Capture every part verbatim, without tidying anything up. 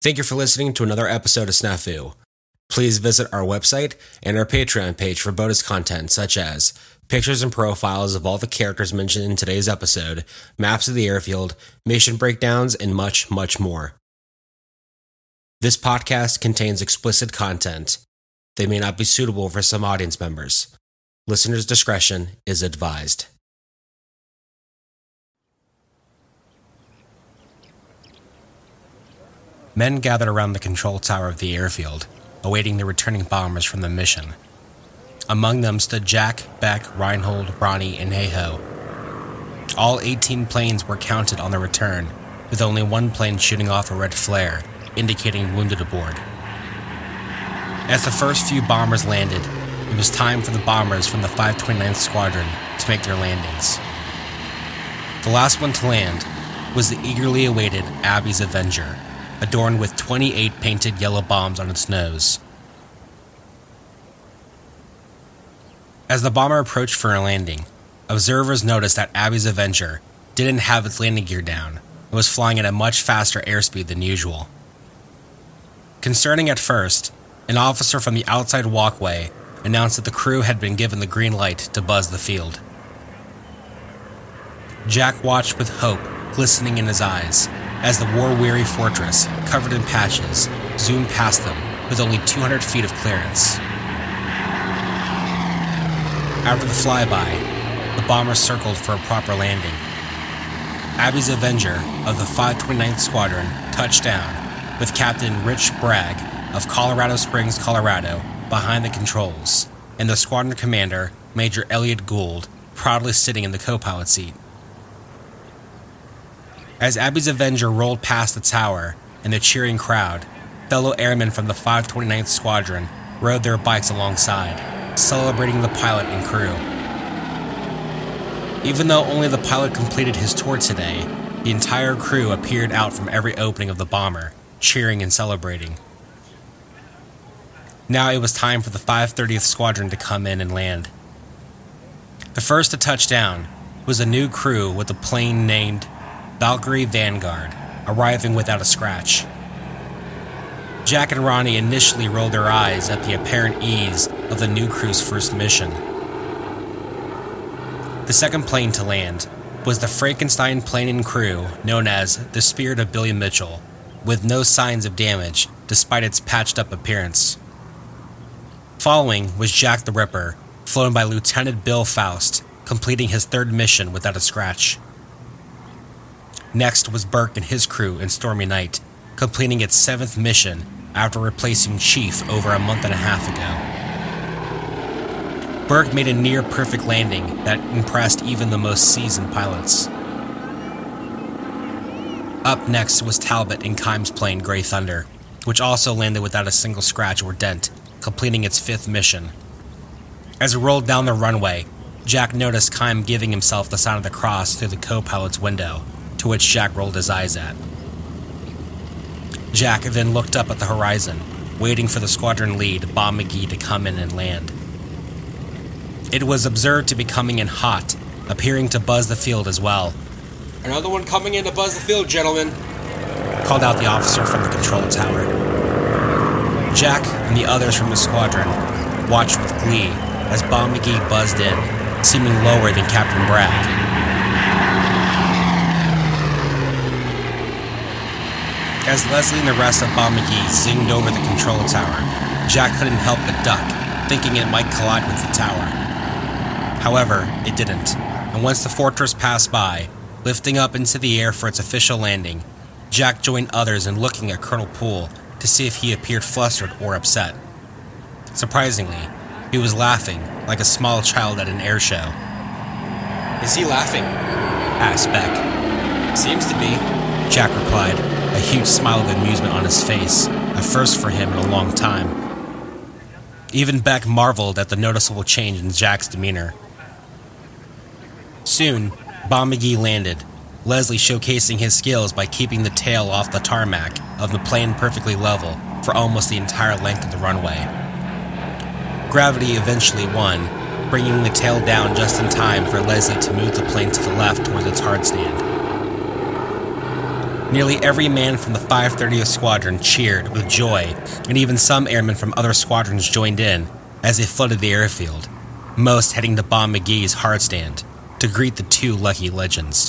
Thank you for listening to another episode of Snafu. Please visit our website and our Patreon page for bonus content such as pictures and profiles of all the characters mentioned in today's episode, maps of the airfield, mission breakdowns, and much, much more. This podcast contains explicit content. They may not be suitable for some audience members. Listener's discretion is advised. Men gathered around the control tower of the airfield, awaiting the returning bombers from the mission. Among them stood Jack, Beck, Reinhold, Ronnie, and Heiho. All eighteen planes were counted on the return, with only one plane shooting off a red flare, indicating wounded aboard. As the first few bombers landed, it was time for the bombers from the five twenty-ninth Squadron to make their landings. The last one to land was the eagerly awaited Abby's Avenger, adorned with twenty-eight painted yellow bombs on its nose. As the bomber approached for a landing, observers noticed that Abby's Avenger didn't have its landing gear down and was flying at a much faster airspeed than usual. Concerning at first, an officer from the outside walkway announced that the crew had been given the green light to buzz the field. Jack watched with hope glistening in his eyes as the war-weary fortress, covered in patches, zoomed past them with only two hundred feet of clearance. After the flyby, the bomber circled for a proper landing. Abby's Avenger of the five twenty-ninth Squadron touched down, with Captain Rich Bragg of Colorado Springs, Colorado, behind the controls, and the squadron commander, Major Elliot Gould, proudly sitting in the co-pilot seat. As Abby's Avenger rolled past the tower and the cheering crowd, fellow airmen from the five twenty-ninth Squadron rode their bikes alongside, celebrating the pilot and crew. Even though only the pilot completed his tour today, the entire crew appeared out from every opening of the bomber, cheering and celebrating. Now it was time for the five thirtieth Squadron to come in and land. The first to touch down was a new crew with a plane named Valkyrie Vanguard, arriving without a scratch. Jack and Ronnie initially rolled their eyes at the apparent ease of the new crew's first mission. The second plane to land was the Frankenstein plane and crew known as the Spirit of Billy Mitchell, with no signs of damage despite its patched-up appearance. Following was Jack the Ripper, flown by Lieutenant Bill Faust, completing his third mission without a scratch. Next was Burke and his crew in Stormy Night, completing its seventh mission after replacing Chief over a month and a half ago. Burke made a near-perfect landing that impressed even the most seasoned pilots. Up next was Talbot and Kime's plane Grey Thunder, which also landed without a single scratch or dent, completing its fifth mission. As it rolled down the runway, Jack noticed Kime giving himself the sign of the cross through the co-pilot's window, to which Jack rolled his eyes at. Jack then looked up at the horizon, waiting for the squadron lead, Bob McGee, to come in and land. It was observed to be coming in hot, appearing to buzz the field as well. "Another one coming in to buzz the field, gentlemen," called out the officer from the control tower. Jack and the others from the squadron watched with glee as Bob McGee buzzed in, seeming lower than Captain Bragg. As Leslie and the rest of Bob McGee zinged over the control tower, Jack couldn't help but duck, thinking it might collide with the tower. However, it didn't, and once the fortress passed by, lifting up into the air for its official landing, Jack joined others in looking at Colonel Poole to see if he appeared flustered or upset. Surprisingly, he was laughing like a small child at an air show. "Is he laughing?" asked Beck. "Seems to be," Jack replied, a huge smile of amusement on his face, a first for him in a long time. Even Beck marveled at the noticeable change in Jack's demeanor. Soon, Bob McGee landed, Leslie showcasing his skills by keeping the tail off the tarmac of the plane perfectly level for almost the entire length of the runway. Gravity eventually won, bringing the tail down just in time for Leslie to move the plane to the left towards its hard stand. Nearly every man from the five thirtieth Squadron cheered with joy, and even some airmen from other squadrons joined in as they flooded the airfield, most heading to Bob McGee's hard stand to greet the two lucky legends.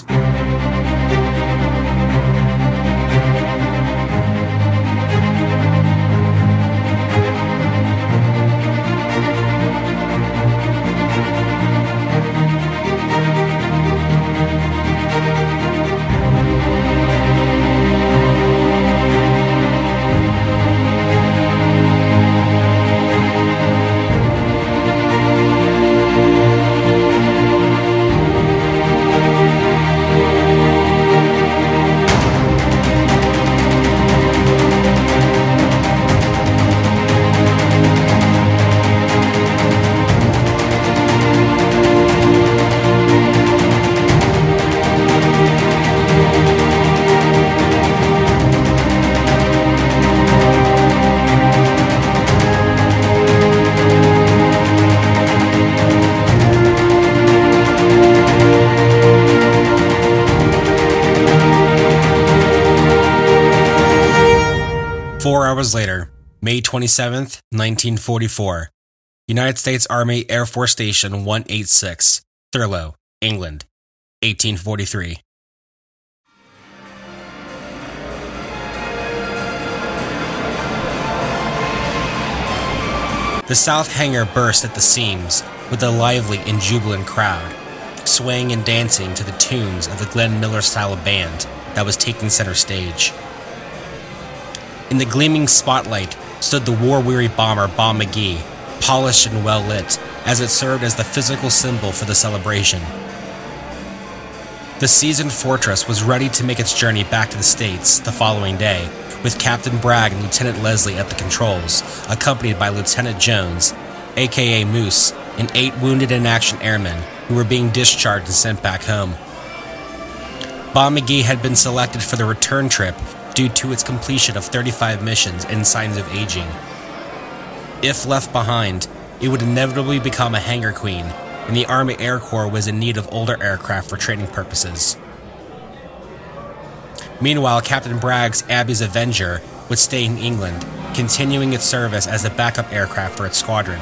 Four hours later, May twenty-seventh, nineteen forty-four, United States Army Air Force Station one eighty-six, Thurlow, England, eighteen forty-three. The south hangar burst at the seams with a lively and jubilant crowd, swaying and dancing to the tunes of the Glenn Miller-style band that was taking center stage. In the gleaming spotlight stood the war-weary bomber Bob McGee, polished and well-lit, as it served as the physical symbol for the celebration. The seasoned Fortress was ready to make its journey back to the States the following day, with Captain Bragg and Lieutenant Leslie at the controls, accompanied by Lieutenant Jones, aka Moose, and eight wounded in-action airmen who were being discharged and sent back home. Bob McGee had been selected for the return trip due to its completion of thirty-five missions and signs of aging. If left behind, it would inevitably become a hangar queen, and the Army Air Corps was in need of older aircraft for training purposes. Meanwhile, Captain Bragg's Abbey's Avenger would stay in England, continuing its service as a backup aircraft for its squadron.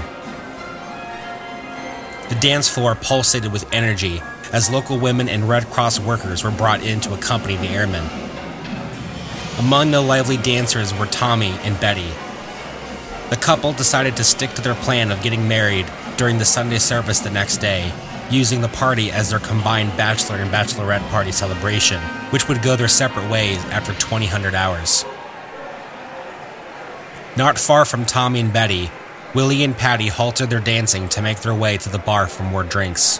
The dance floor pulsated with energy as local women and Red Cross workers were brought in to accompany the airmen. Among the lively dancers were Tommy and Betty. The couple decided to stick to their plan of getting married during the Sunday service the next day, using the party as their combined bachelor and bachelorette party celebration, which would go their separate ways after twenty hundred hours. Not far from Tommy and Betty, Willie and Patty halted their dancing to make their way to the bar for more drinks.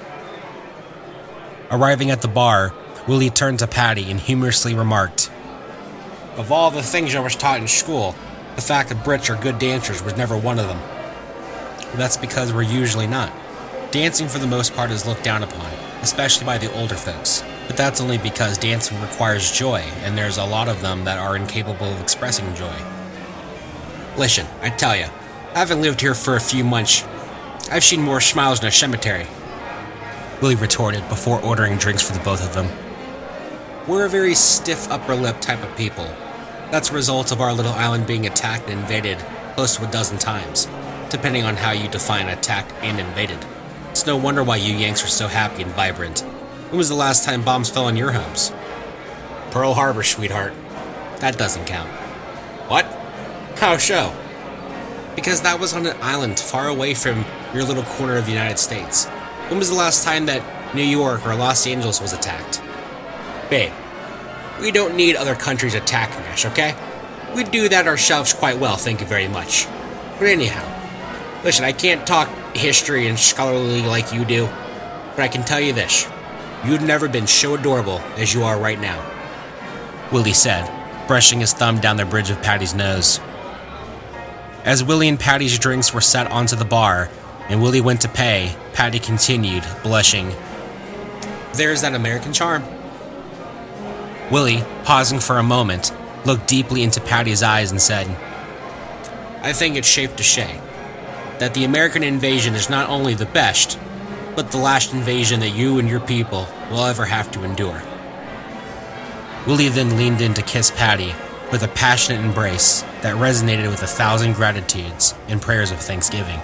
Arriving at the bar, Willie turned to Patty and humorously remarked, "Of all the things I was taught in school, the fact that Brits are good dancers was never one of them." Well, that's because we're usually not. Dancing for the most part is looked down upon, especially by the older folks. But that's only because dancing requires joy, and there's a lot of them that are incapable of expressing joy. Listen, I tell ya, having lived here for a few months, I've seen more smiles in a cemetery, Willie retorted before ordering drinks for the both of them. We're a very stiff upper lip type of people. That's a result of our little island being attacked and invaded close to a dozen times, depending on how you define attacked and invaded. It's no wonder why you Yanks are so happy and vibrant. When was the last time bombs fell on your homes? Pearl Harbor, sweetheart. That doesn't count. What? How so? Because that was on an island far away from your little corner of the United States. When was the last time that New York or Los Angeles was attacked? Babe, we don't need other countries attacking us, okay? We do that ourselves quite well, thank you very much. But anyhow, listen, I can't talk history and scholarly like you do, but I can tell you this. You've never been so adorable as you are right now, Willie said, brushing his thumb down the bridge of Patty's nose. As Willie and Patty's drinks were set onto the bar, and Willie went to pay, Patty continued, blushing. There's that American charm. Willie, pausing for a moment, looked deeply into Patty's eyes and said, I think it's safe to say that the American invasion is not only the best, but the last invasion that you and your people will ever have to endure. Willie then leaned in to kiss Patty with a passionate embrace that resonated with a thousand gratitudes and prayers of thanksgiving.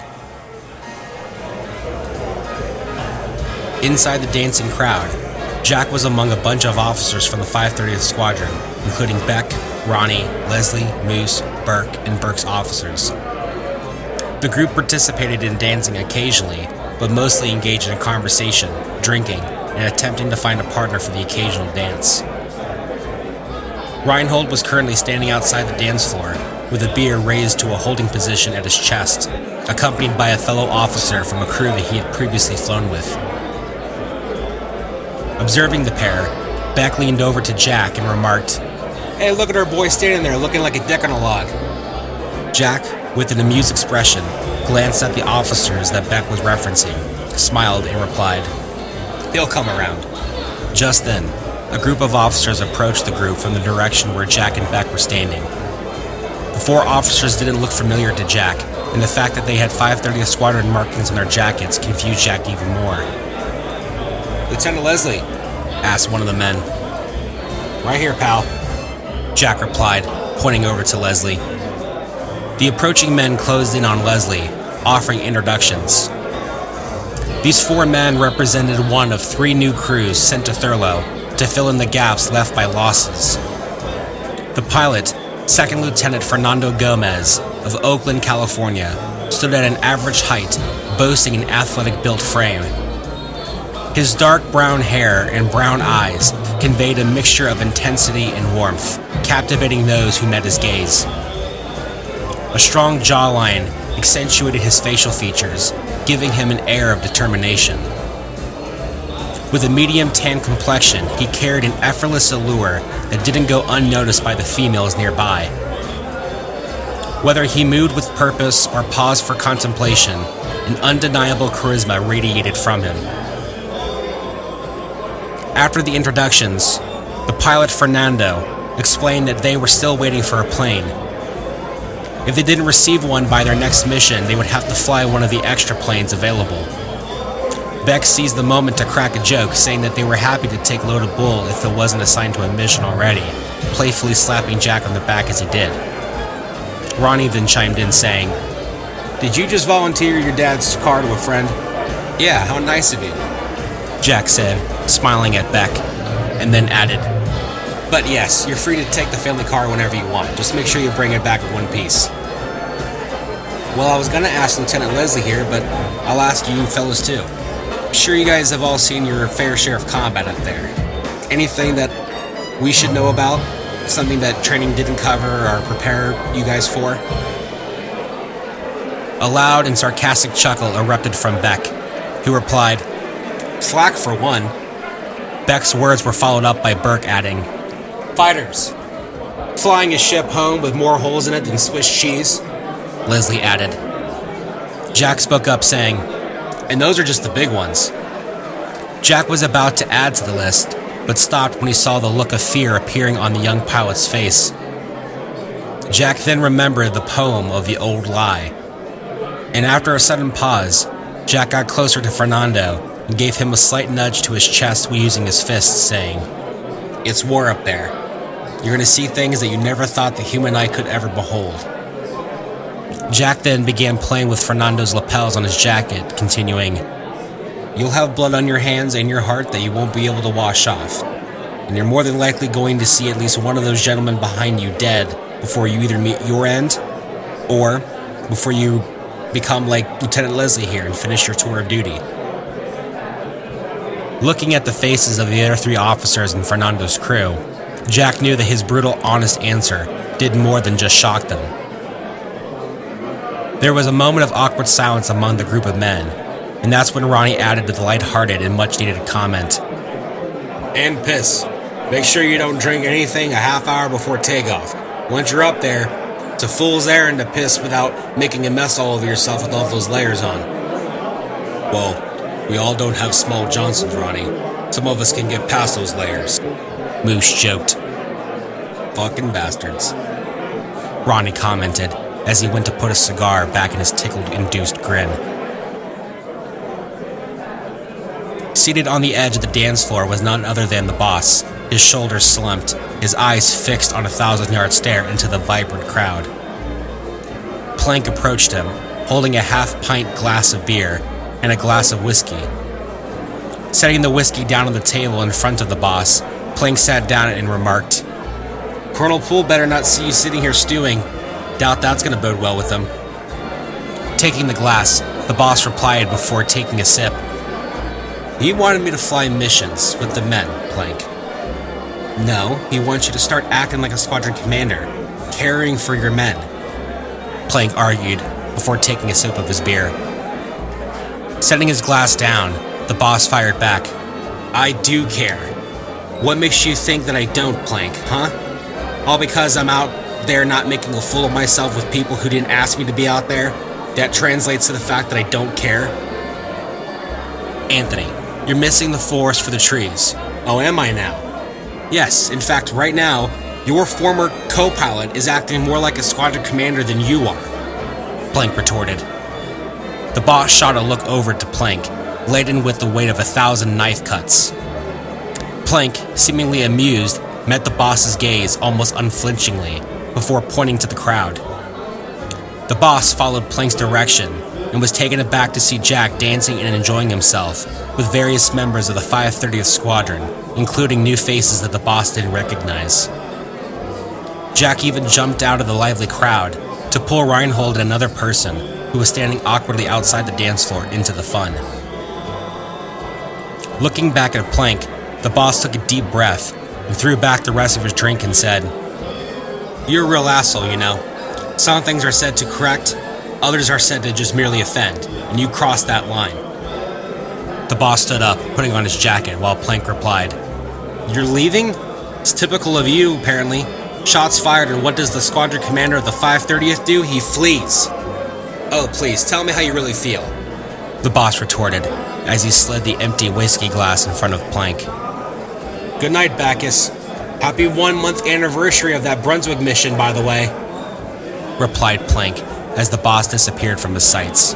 Inside the dancing crowd, Jack was among a bunch of officers from the five thirtieth Squadron, including Beck, Ronnie, Leslie, Moose, Burke, and Burke's officers. The group participated in dancing occasionally, but mostly engaged in conversation, drinking, and attempting to find a partner for the occasional dance. Reinhold was currently standing outside the dance floor, with a beer raised to a holding position at his chest, accompanied by a fellow officer from a crew that he had previously flown with. Observing the pair, Beck leaned over to Jack and remarked, "Hey, look at our boy standing there looking like a dick on a log." Jack, with an amused expression, glanced at the officers that Beck was referencing, smiled, and replied, "He'll come around." Just then, a group of officers approached the group from the direction where Jack and Beck were standing. The four officers didn't look familiar to Jack, and the fact that they had five thirtieth Squadron markings on their jackets confused Jack even more. "Lieutenant Leslie," asked one of the men. "Right here, pal," Jack replied, pointing over to Leslie. The approaching men closed in on Leslie, offering introductions. These four men represented one of three new crews sent to Thurlow to fill in the gaps left by losses. The pilot, Second Lieutenant Fernando Gomez of Oakland, California, stood at an average height, boasting an athletic-built frame. His dark brown hair and brown eyes conveyed a mixture of intensity and warmth, captivating those who met his gaze. A strong jawline accentuated his facial features, giving him an air of determination. With a medium tan complexion, he carried an effortless allure that didn't go unnoticed by the females nearby. Whether he moved with purpose or paused for contemplation, an undeniable charisma radiated from him. After the introductions, the pilot Fernando explained that they were still waiting for a plane. If they didn't receive one by their next mission, they would have to fly one of the extra planes available. Beck seized the moment to crack a joke, saying that they were happy to take Loaded Bull if it wasn't assigned to a mission already, playfully slapping Jack on the back as he did. Ronnie then chimed in, saying, "Did you just volunteer your dad's car to a friend?" "Yeah, how nice of you," Jack said, smiling at Beck, and then added, "But yes, you're free to take the family car whenever you want. Just make sure you bring it back in one piece." "Well, I was gonna ask Lieutenant Leslie here, but I'll ask you fellas too. I'm sure you guys have all seen your fair share of combat up there. Anything that we should know about? Something that training didn't cover or prepare you guys for?" A loud and sarcastic chuckle erupted from Beck, who replied, "Flak for one." Beck's words were followed up by Burke adding, "Fighters. Flying a ship home with more holes in it than Swiss cheese." Leslie added. Jack spoke up, saying, "And those are just the big ones." Jack was about to add to the list, but stopped when he saw the look of fear appearing on the young pilot's face. Jack then remembered the poem of the old lie, and after a sudden pause, Jack got closer to Fernando and gave him a slight nudge to his chest while using his fist, saying, "It's war up there. You're going to see things that you never thought the human eye could ever behold." Jack then began playing with Fernando's lapels on his jacket, continuing, "You'll have blood on your hands and your heart that you won't be able to wash off. And you're more than likely going to see at least one of those gentlemen behind you dead before you either meet your end, or before you become like Lieutenant Leslie here and finish your tour of duty." Looking at the faces of the other three officers in Fernando's crew, Jack knew that his brutal, honest answer did more than just shock them. There was a moment of awkward silence among the group of men, and that's when Ronnie added the light-hearted and much-needed comment, "And piss. Make sure you don't drink anything a half hour before takeoff. Once you're up there, it's a fool's errand to piss without making a mess all over yourself with all those layers on." "Well, we all don't have small Johnsons, Ronnie. Some of us can get past those layers," Moose joked. "Fucking bastards," Ronnie commented as he went to put a cigar back in his tickle-induced grin. Seated on the edge of the dance floor was none other than the boss, his shoulders slumped, his eyes fixed on a thousand-yard stare into the vibrant crowd. Plank approached him, holding a half-pint glass of beer and a glass of whiskey. Setting the whiskey down on the table in front of the boss, Plank sat down and remarked, "Colonel Poole better not see you sitting here stewing. Doubt that's going to bode well with him." Taking the glass, the boss replied before taking a sip, "He wanted me to fly missions with the men, Plank." "No, he wants you to start acting like a squadron commander, caring for your men," Plank argued before taking a sip of his beer. Setting his glass down, the boss fired back, "I do care. What makes you think that I don't, Plank, huh? All because I'm out there not making a fool of myself with people who didn't ask me to be out there? That translates to the fact that I don't care?" "Anthony, you're missing the forest for the trees." "Oh, am I now?" "Yes, in fact, right now, your former co-pilot is acting more like a squadron commander than you are," Plank retorted. The boss shot a look over to Plank, laden with the weight of a thousand knife cuts. Plank, seemingly amused, met the boss's gaze almost unflinchingly before pointing to the crowd. The boss followed Plank's direction and was taken aback to see Jack dancing and enjoying himself with various members of the five thirtieth Squadron, including new faces that the boss didn't recognize. Jack even jumped out of the lively crowd to pull Reinhold and another person who was standing awkwardly outside the dance floor into the fun. Looking back at Plank, the boss took a deep breath and threw back the rest of his drink and said, "You're a real asshole, you know. Some things are said to correct, others are said to just merely offend, and you crossed that line." The boss stood up, putting on his jacket, while Plank replied, "You're leaving? It's typical of you, apparently. Shots fired, and what does the squadron commander of the five thirtieth do? He flees." "Oh, please, tell me how you really feel," the boss retorted, as he slid the empty whiskey glass in front of Plank. "Good night, Bacchus. Happy one-month anniversary of that Brunswick mission, by the way," replied Plank as the boss disappeared from his sights.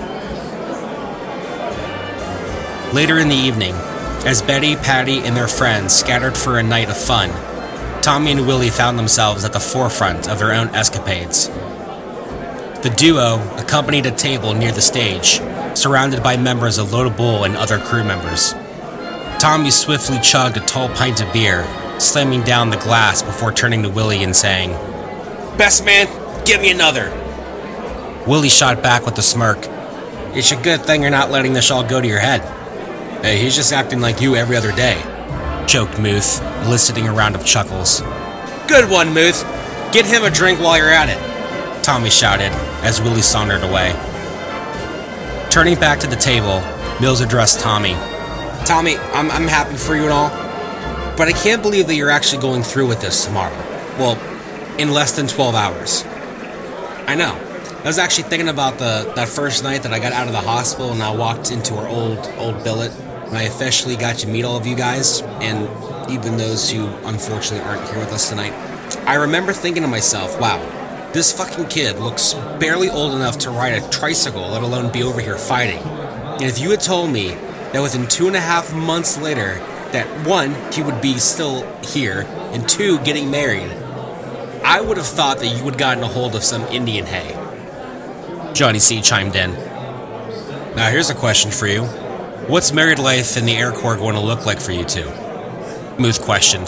Later in the evening, as Betty, Patty, and their friends scattered for a night of fun, Tommy and Willie found themselves at the forefront of their own escapades. The duo accompanied a table near the stage, surrounded by members of Loda Bull and other crew members. Tommy swiftly chugged a tall pint of beer, slamming down the glass before turning to Willie and saying, "Best man, give me another." Willie shot back with a smirk, "It's a good thing you're not letting this all go to your head." "Hey, he's just acting like you every other day," joked Muth, eliciting a round of chuckles. "Good one, Muth. Get him a drink while you're at it," Tommy shouted as Willie sauntered away. Turning back to the table, Mills addressed Tommy. "Tommy, I'm, I'm happy for you and all, but I can't believe that you're actually going through with this tomorrow. Well, in less than twelve hours. "I know. I was actually thinking about the that first night that I got out of the hospital and I walked into our old, old billet, and I officially got to meet all of you guys, and even those who unfortunately aren't here with us tonight. I remember thinking to myself, wow, this fucking kid looks barely old enough to ride a tricycle, let alone be over here fighting. And if you had told me that within two and a half months later, that one, he would be still here, and two, getting married, I would have thought that you had gotten a hold of some Indian hay," Johnny C. chimed in. "Now here's a question for you. What's married life in the Air Corps going to look like for you two?" Muth questioned.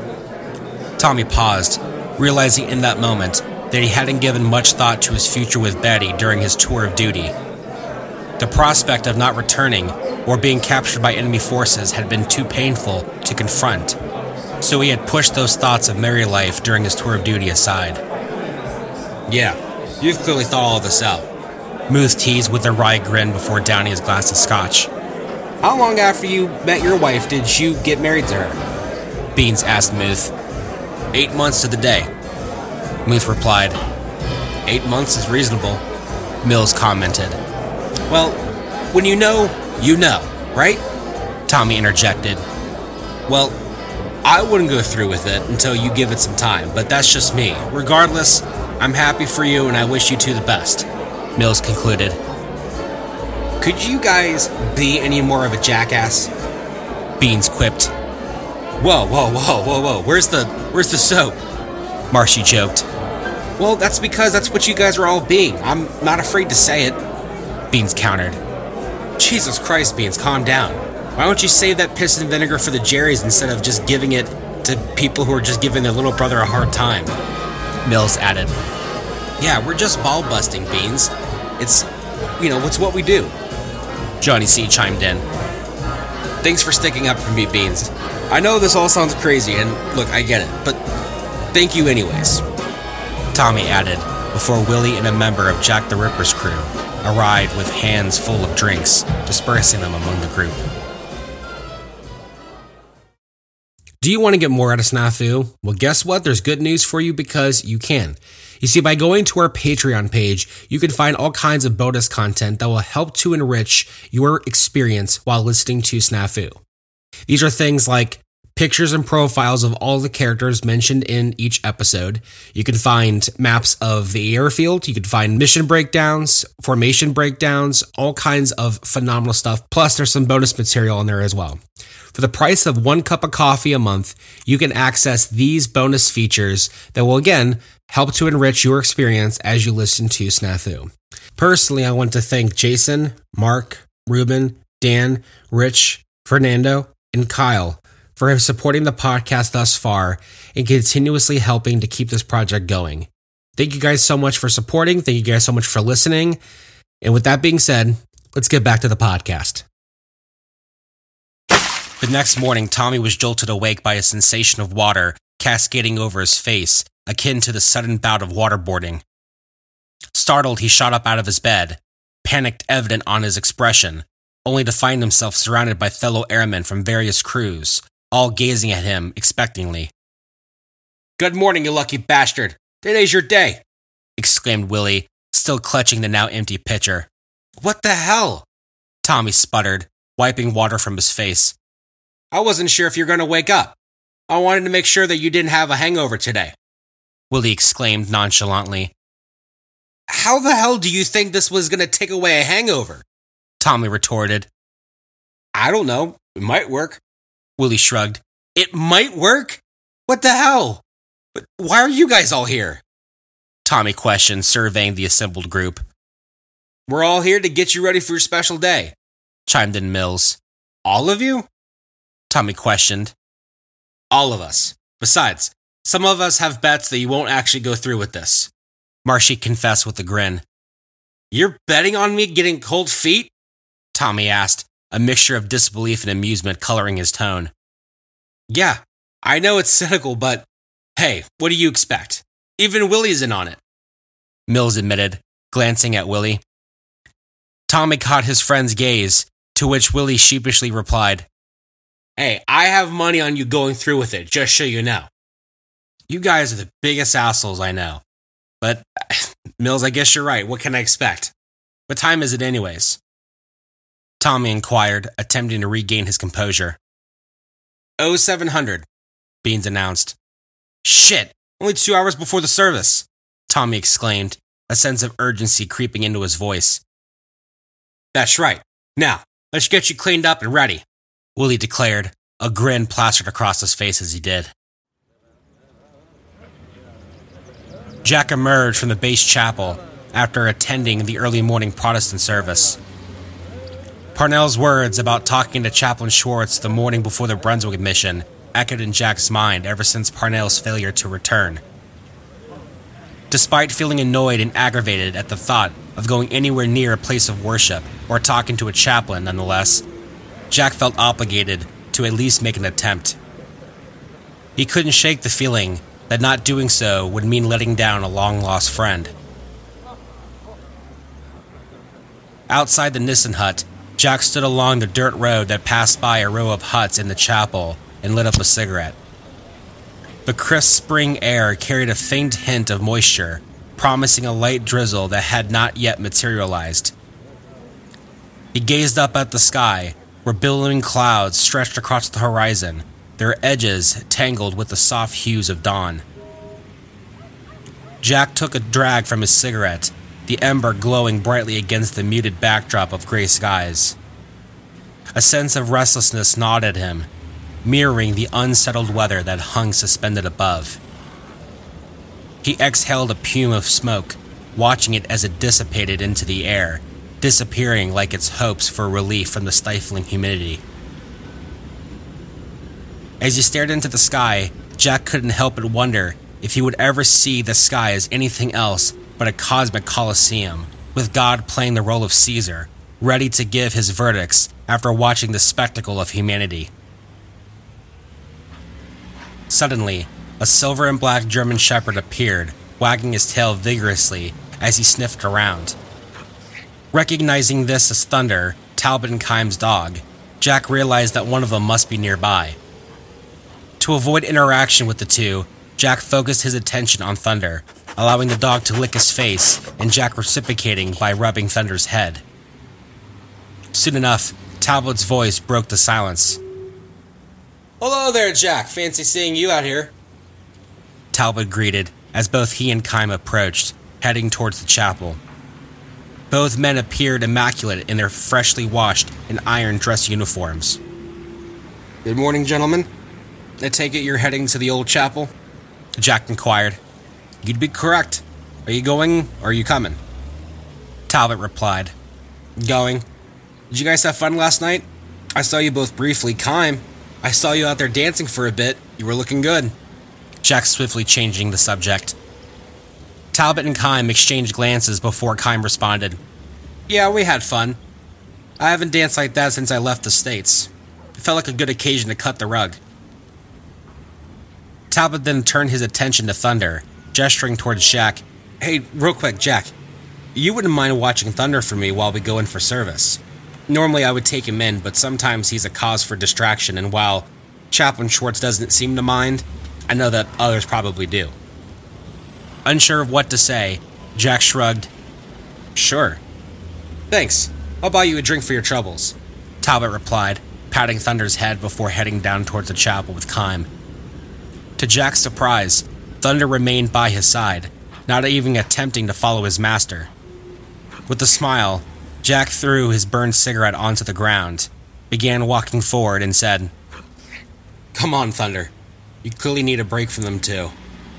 Tommy paused, realizing in that moment that he hadn't given much thought to his future with Betty during his tour of duty. The prospect of not returning or being captured by enemy forces had been too painful to confront, so he had pushed those thoughts of married life during his tour of duty aside. "Yeah, you've clearly thought all of this out," Muth teased with a wry grin before downing his glass of scotch. "How long after you met your wife did you get married to her?" Beans asked Muth. Eight months to the day," Muth replied. Eight months is reasonable," Mills commented. "Well, when you know, you know, right?" Tommy interjected. "Well, I wouldn't go through with it until you give it some time, but that's just me. Regardless, I'm happy for you and I wish you two the best," Mills concluded. "Could you guys be any more of a jackass?" Beans quipped. Whoa, whoa, whoa, whoa, whoa, where's the, where's the soap? Marshy joked. Well, that's because that's what you guys are all being. I'm not afraid to say it. Beans countered. Jesus Christ, Beans, calm down. Why don't you save that piss and vinegar for the Jerrys instead of just giving it to people who are just giving their little brother a hard time? Mills added. Yeah, we're just ball busting, Beans. It's, you know, it's what we do. Johnny C chimed in. Thanks for sticking up for me, Beans. I know this all sounds crazy, and look, I get it, but thank you anyways. Tommy added, before Willie and a member of Jack the Ripper's crew arrived with hands full of drinks, dispersing them among the group. Do you want to get more out of Snafu? Well, guess what? There's good news for you because you can. You see, by going to our Patreon page, you can find all kinds of bonus content that will help to enrich your experience while listening to Snafu. These are things like pictures and profiles of all the characters mentioned in each episode. You can find maps of the airfield. You can find mission breakdowns, formation breakdowns, all kinds of phenomenal stuff. Plus, there's some bonus material in there as well. For the price of one cup of coffee a month, you can access these bonus features that will, again, help to enrich your experience as you listen to Snafu. Personally, I want to thank Jason, Mark, Ruben, Dan, Rich, Fernando, and Kyle for supporting the podcast thus far and continuously helping to keep this project going. Thank you guys so much for supporting. Thank you guys so much for listening. And with that being said, let's get back to the podcast. The next morning, Tommy was jolted awake by a sensation of water cascading over his face, akin to the sudden bout of waterboarding. Startled, he shot up out of his bed, panic evident on his expression, only to find himself surrounded by fellow airmen from various crews, all gazing at him expectantly. "Good morning, you lucky bastard. Today's your day," exclaimed Willie, still clutching the now empty pitcher. "What the hell?" Tommy sputtered, wiping water from his face. "I wasn't sure if you're going to wake up. I wanted to make sure that you didn't have a hangover today," Willie exclaimed nonchalantly. "How the hell do you think this was going to take away a hangover?" Tommy retorted. "I don't know. It might work." Willie shrugged. "It might work? What the hell? But why are you guys all here?" Tommy questioned, surveying the assembled group. "We're all here to get you ready for your special day," chimed in Mills. "All of you?" Tommy questioned. "All of us. Besides, some of us have bets that you won't actually go through with this," Marshy confessed with a grin. "You're betting on me getting cold feet?" Tommy asked, a mixture of disbelief and amusement coloring his tone. "Yeah, I know it's cynical, but hey, what do you expect? Even Willie's in on it," Mills admitted, glancing at Willie. Tommy caught his friend's gaze, to which Willie sheepishly replied, "Hey, I have money on you going through with it, just so you know." "You guys are the biggest assholes I know. But, Mills, I guess you're right. What can I expect? What time is it anyways?" Tommy inquired, attempting to regain his composure. oh seven hundred, Beans announced. "Shit, only two hours before the service," Tommy exclaimed, a sense of urgency creeping into his voice. "That's right. Now, let's get you cleaned up and ready," Willie declared, a grin plastered across his face as he did. Jack emerged from the base chapel after attending the early morning Protestant service. Parnell's words about talking to Chaplain Schwartz the morning before the Brunswick mission echoed in Jack's mind ever since Parnell's failure to return. Despite feeling annoyed and aggravated at the thought of going anywhere near a place of worship or talking to a chaplain nonetheless, Jack felt obligated to at least make an attempt. He couldn't shake the feeling that not doing so would mean letting down a long-lost friend. Outside the Nissen hut, Jack stood along the dirt road that passed by a row of huts in the chapel and lit up a cigarette. The crisp spring air carried a faint hint of moisture, promising a light drizzle that had not yet materialized. He gazed up at the sky, where billowing clouds stretched across the horizon, their edges tangled with the soft hues of dawn. Jack took a drag from his cigarette, the ember glowing brightly against the muted backdrop of gray skies. A sense of restlessness gnawed at him, mirroring the unsettled weather that hung suspended above. He exhaled a pume of smoke, watching it as it dissipated into the air, disappearing like its hopes for relief from the stifling humidity. As he stared into the sky, Jack couldn't help but wonder if he would ever see the sky as anything else but a cosmic coliseum, with God playing the role of Caesar, ready to give his verdicts after watching the spectacle of humanity. Suddenly, a silver and black German shepherd appeared, wagging his tail vigorously as he sniffed around. Recognizing this as Thunder, Talbot and Kime's dog, Jack realized that one of them must be nearby. To avoid interaction with the two, Jack focused his attention on Thunder, allowing the dog to lick his face and Jack reciprocating by rubbing Thunder's head. Soon enough, Talbot's voice broke the silence. "Hello there, Jack. Fancy seeing you out here." Talbot greeted as both he and Kime approached, heading towards the chapel. Both men appeared immaculate in their freshly washed and ironed dress uniforms. "Good morning, gentlemen. I take it you're heading to the old chapel?" Jack inquired. "You'd be correct. Are you going, or are you coming?" Talbot replied. "Going. Did you guys have fun last night? I saw you both briefly. Kime, I saw you out there dancing for a bit. You were looking good." Jack swiftly changing the subject. Talbot and Kime exchanged glances before Kime responded. "Yeah, we had fun. I haven't danced like that since I left the States. It felt like a good occasion to cut the rug." Talbot then turned his attention to Thunder, gesturing towards Jack. "Hey, real quick, Jack. You wouldn't mind watching Thunder for me while we go in for service. Normally I would take him in, but sometimes he's a cause for distraction, and while Chaplain Schwartz doesn't seem to mind, I know that others probably do." Unsure of what to say, Jack shrugged. "Sure. Thanks. I'll buy you a drink for your troubles," Talbot replied, patting Thunder's head before heading down towards the chapel with Kime. To Jack's surprise, Thunder remained by his side, not even attempting to follow his master. With a smile, Jack threw his burned cigarette onto the ground, began walking forward, and said, "Come on, Thunder. You clearly need a break from them too."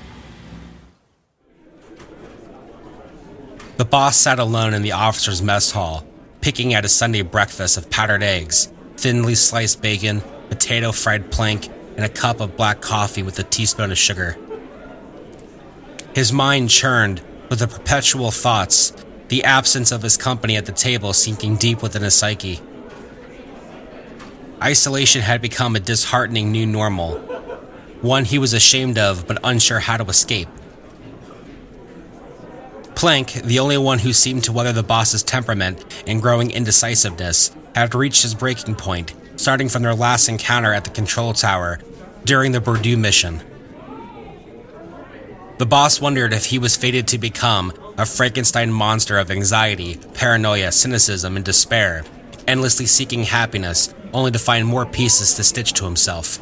The boss sat alone in the officers' mess hall, picking at his Sunday breakfast of powdered eggs, thinly sliced bacon, potato fried plank, and a cup of black coffee with a teaspoon of sugar. His mind churned with the perpetual thoughts, the absence of his company at the table sinking deep within his psyche. Isolation had become a disheartening new normal, one he was ashamed of but unsure how to escape. Plank, the only one who seemed to weather the boss's temperament and growing indecisiveness, had reached his breaking point, starting from their last encounter at the control tower during the Bordeaux mission. The boss wondered if he was fated to become a Frankenstein monster of anxiety, paranoia, cynicism, and despair, endlessly seeking happiness, only to find more pieces to stitch to himself.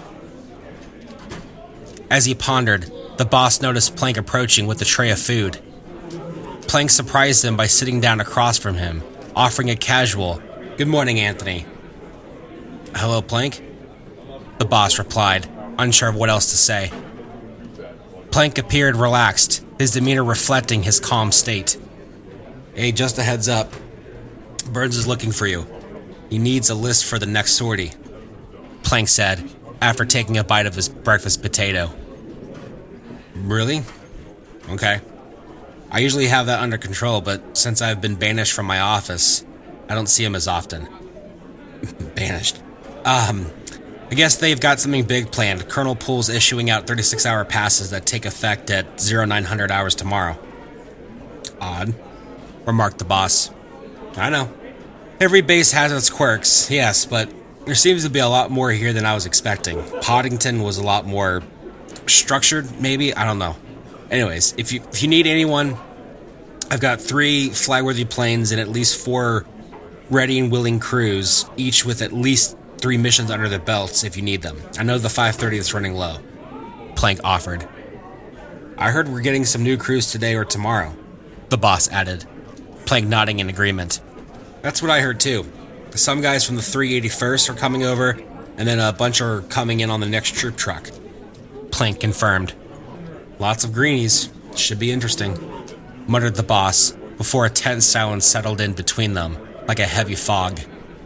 As he pondered, the boss noticed Plank approaching with a tray of food. Plank surprised him by sitting down across from him, offering a casual, "Good morning, Anthony." "Hello, Plank," the boss replied, unsure of what else to say. Plank appeared relaxed, his demeanor reflecting his calm state. "Hey, just a heads up. Burns is looking for you. He needs a list for the next sortie," Plank said, after taking a bite of his breakfast potato. "Really? Okay. I usually have that under control, but since I've been banished from my office, I don't see him as often." "Banished? Um, I guess they've got something big planned. Colonel Poole's issuing out thirty-six hour passes that take effect at oh nine hundred hours tomorrow." "Odd," remarked the boss. "I know. Every base has its quirks, yes, but there seems to be a lot more here than I was expecting. Poddington was a lot more structured, maybe? I don't know. Anyways, if you if you need anyone, I've got three flyworthy planes and at least four ready and willing crews, each with at least three missions under their belts if you need them. I know the five thirty is running low," Plank offered. "I heard we're getting some new crews today or tomorrow," the boss added, Plank nodding in agreement. "That's what I heard too. Some guys from the three eighty-first are coming over, and then a bunch are coming in on the next troop truck. Plank confirmed. Lots of greenies. Should be interesting, muttered the boss before a tense silence settled in between them like a heavy fog.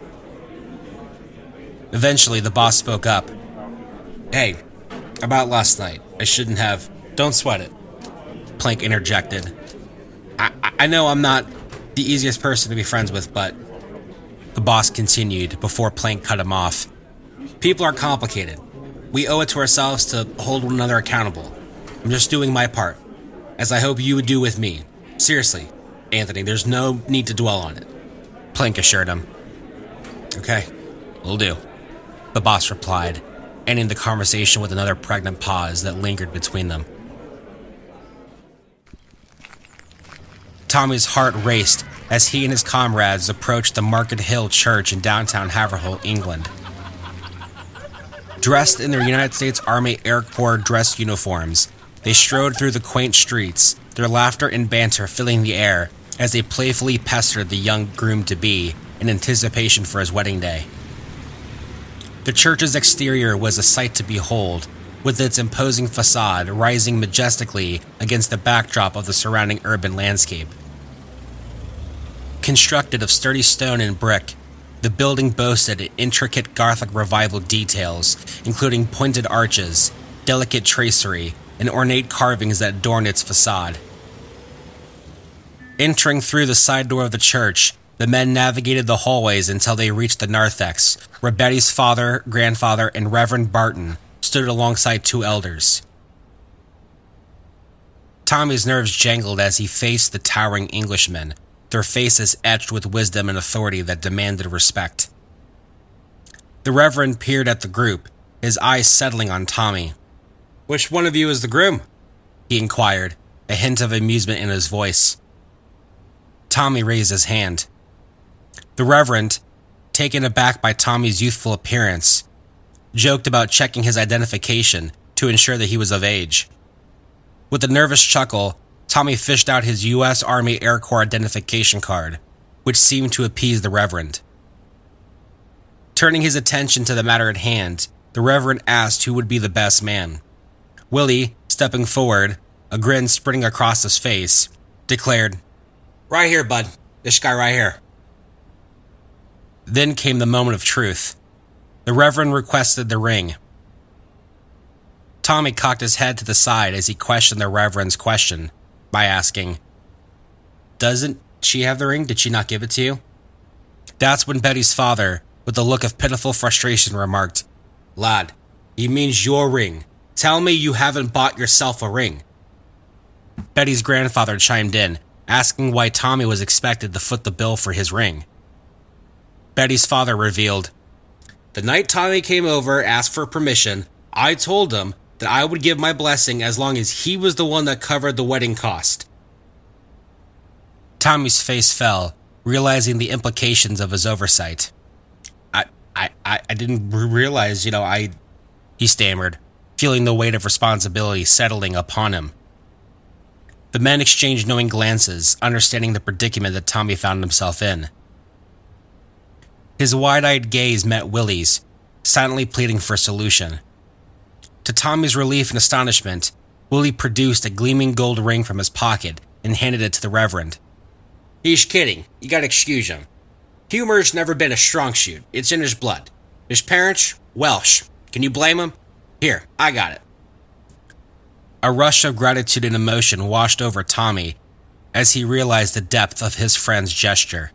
Eventually, the boss spoke up. Hey, about last night. I shouldn't have. Don't sweat it. Plank interjected. I, I know I'm not the easiest person to be friends with, but... The boss continued before Plank cut him off. People are complicated. We owe it to ourselves to hold one another accountable. I'm just doing my part, as I hope you would do with me. Seriously, Anthony, there's no need to dwell on it. Plank assured him. Okay, will do. The boss replied, ending the conversation with another pregnant pause that lingered between them. Tommy's heart raced as he and his comrades approached the Market Hill Church in downtown Haverhill, England. Dressed in their United States Army Air Corps dress uniforms, they strode through the quaint streets, their laughter and banter filling the air as they playfully pestered the young groom-to-be in anticipation for his wedding day. The church's exterior was a sight to behold, with its imposing facade rising majestically against the backdrop of the surrounding urban landscape. Constructed of sturdy stone and brick, the building boasted intricate Gothic Revival details, including pointed arches, delicate tracery, and ornate carvings that adorned its facade. Entering through the side door of the church, the men navigated the hallways until they reached the narthex, where Betty's father, grandfather, and Reverend Barton stood alongside two elders. Tommy's nerves jangled as he faced the towering Englishmen, their faces etched with wisdom and authority that demanded respect. The Reverend peered at the group, his eyes settling on Tommy. "Which one of you is the groom?" he inquired, a hint of amusement in his voice. Tommy raised his hand. The Reverend, taken aback by Tommy's youthful appearance, joked about checking his identification to ensure that he was of age. With a nervous chuckle, Tommy fished out his U S Army Air Corps identification card, which seemed to appease the Reverend. Turning his attention to the matter at hand, the Reverend asked who would be the best man. Willie, stepping forward, a grin spreading across his face, declared, "Right here, bud. This guy right here." Then came the moment of truth. The Reverend requested the ring. Tommy cocked his head to the side as he questioned the Reverend's question by asking, "Doesn't she have the ring? Did she not give it to you?" That's when Betty's father, with a look of pitiful frustration, remarked, "Lad, he means your ring. Tell me you haven't bought yourself a ring." Betty's grandfather chimed in, asking why Tommy was expected to foot the bill for his ring. Betty's father revealed, "The night Tommy came over, asked for permission, I told him that I would give my blessing as long as he was the one that covered the wedding cost." Tommy's face fell, realizing the implications of his oversight. I, I, I, I didn't realize, you know, I, he stammered, feeling the weight of responsibility settling upon him. The men exchanged knowing glances, understanding the predicament that Tommy found himself in. His wide-eyed gaze met Willie's, silently pleading for a solution. To Tommy's relief and astonishment, Willie produced a gleaming gold ring from his pocket and handed it to the Reverend. "He's kidding. You gotta excuse him. Humor's never been a strong suit. It's in his blood. His parents, Welsh. Can you blame him? Here, I got it." A rush of gratitude and emotion washed over Tommy as he realized the depth of his friend's gesture.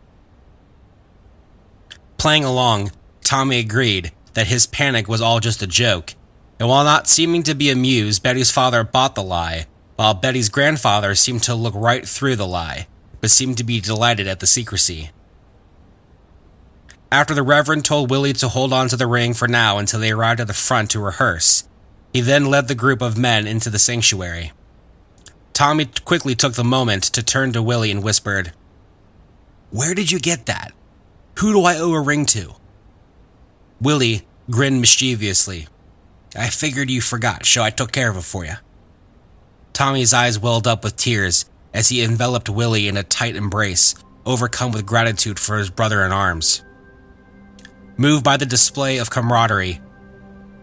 Playing along, Tommy agreed that his panic was all just a joke, and while not seeming to be amused, Betty's father bought the lie, while Betty's grandfather seemed to look right through the lie, but seemed to be delighted at the secrecy. After the Reverend told Willie to hold on to the ring for now until they arrived at the front to rehearse, he then led the group of men into the sanctuary. Tommy quickly took the moment to turn to Willie and whispered, "Where did you get that? Who do I owe a ring to?" Willie grinned mischievously. "I figured you forgot, so I took care of it for you." Tommy's eyes welled up with tears as he enveloped Willie in a tight embrace, overcome with gratitude for his brother in arms. Moved by the display of camaraderie,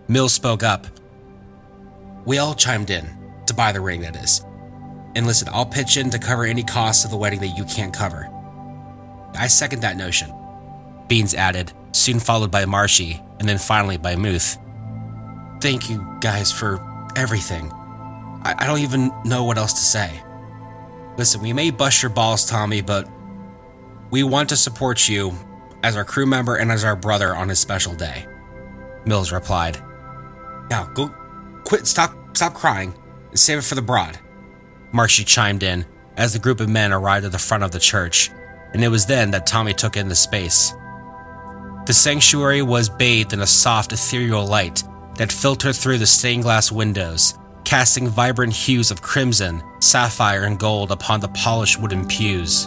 Mills spoke up. We all chimed in, to buy the ring, that is. And listen, I'll pitch in to cover any costs of the wedding that you can't cover. I second that notion, Beans added, soon followed by Marshy, and then finally by Muth. Thank you guys for everything. I, I don't even know what else to say. Listen, we may bust your balls, Tommy, but we want to support you as our crew member and as our brother on his special day, Mills replied. Now, go quit, stop, stop crying, and save it for the broad, Marshy chimed in as the group of men arrived at the front of the church, and it was then that Tommy took in the space. The sanctuary was bathed in a soft, ethereal light that filtered through the stained glass windows, casting vibrant hues of crimson, sapphire, and gold upon the polished wooden pews.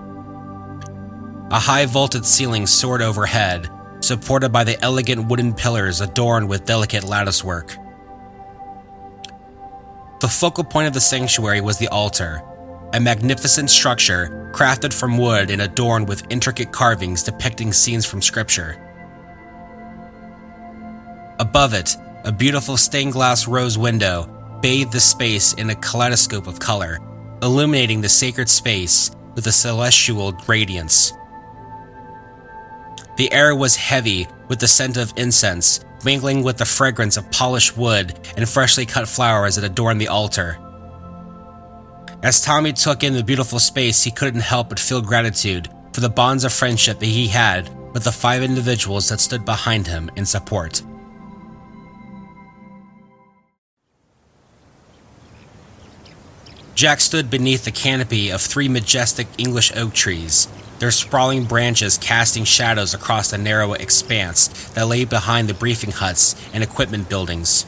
A high-vaulted ceiling soared overhead, supported by the elegant wooden pillars adorned with delicate latticework. The focal point of the sanctuary was the altar, a magnificent structure crafted from wood and adorned with intricate carvings depicting scenes from scripture. Above it, a beautiful stained glass rose window bathed the space in a kaleidoscope of color, illuminating the sacred space with a celestial radiance. The air was heavy with the scent of incense, mingling with the fragrance of polished wood and freshly cut flowers that adorned the altar. As Tommy took in the beautiful space, he couldn't help but feel gratitude for the bonds of friendship that he had with the five individuals that stood behind him in support. Jack stood beneath the canopy of three majestic English oak trees, their sprawling branches casting shadows across the narrow expanse that lay behind the briefing huts and equipment buildings.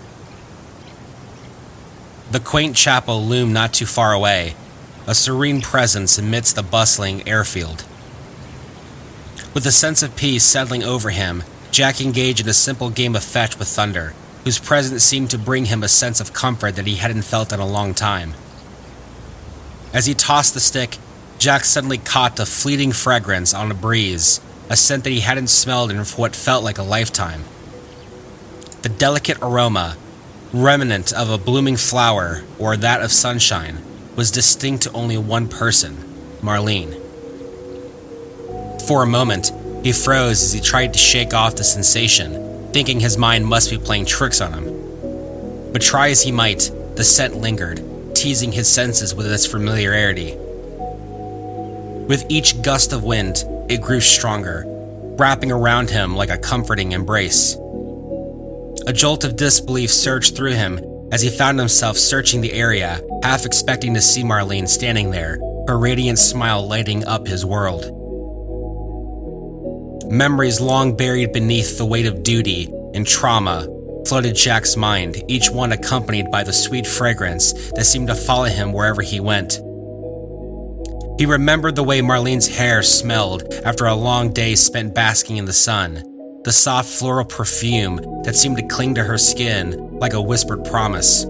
The quaint chapel loomed not too far away, a serene presence amidst the bustling airfield. With a sense of peace settling over him, Jack engaged in a simple game of fetch with Thunder, whose presence seemed to bring him a sense of comfort that he hadn't felt in a long time. As he tossed the stick, Jack suddenly caught a fleeting fragrance on a breeze, a scent that he hadn't smelled in what felt like a lifetime. The delicate aroma, remnant of a blooming flower or that of sunshine, was distinct to only one person, Marlene. For a moment, he froze as he tried to shake off the sensation, thinking his mind must be playing tricks on him. But try as he might, the scent lingered, teasing his senses with its familiarity. With each gust of wind, it grew stronger, wrapping around him like a comforting embrace. A jolt of disbelief surged through him as he found himself searching the area, half expecting to see Marlene standing there, her radiant smile lighting up his world. Memories long buried beneath the weight of duty and trauma flooded Jack's mind, each one accompanied by the sweet fragrance that seemed to follow him wherever he went. He remembered the way Marlene's hair smelled after a long day spent basking in the sun, the soft floral perfume that seemed to cling to her skin like a whispered promise.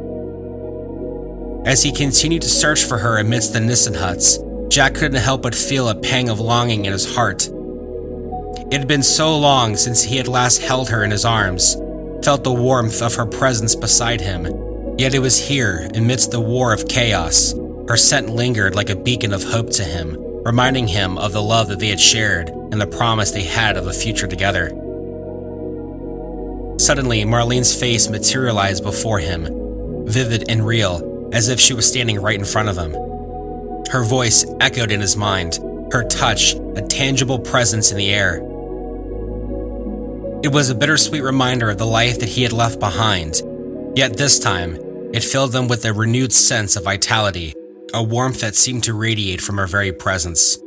As he continued to search for her amidst the Nissen huts, Jack couldn't help but feel a pang of longing in his heart. It had been so long since he had last held her in his arms, felt the warmth of her presence beside him, yet it was here, amidst the war of chaos. Her scent lingered like a beacon of hope to him, reminding him of the love that they had shared and the promise they had of a future together. Suddenly, Marlene's face materialized before him, vivid and real, as if she was standing right in front of him. Her voice echoed in his mind, her touch a tangible presence in the air. It was a bittersweet reminder of the life that he had left behind, yet this time, it filled them with a renewed sense of vitality, a warmth that seemed to radiate from her very presence.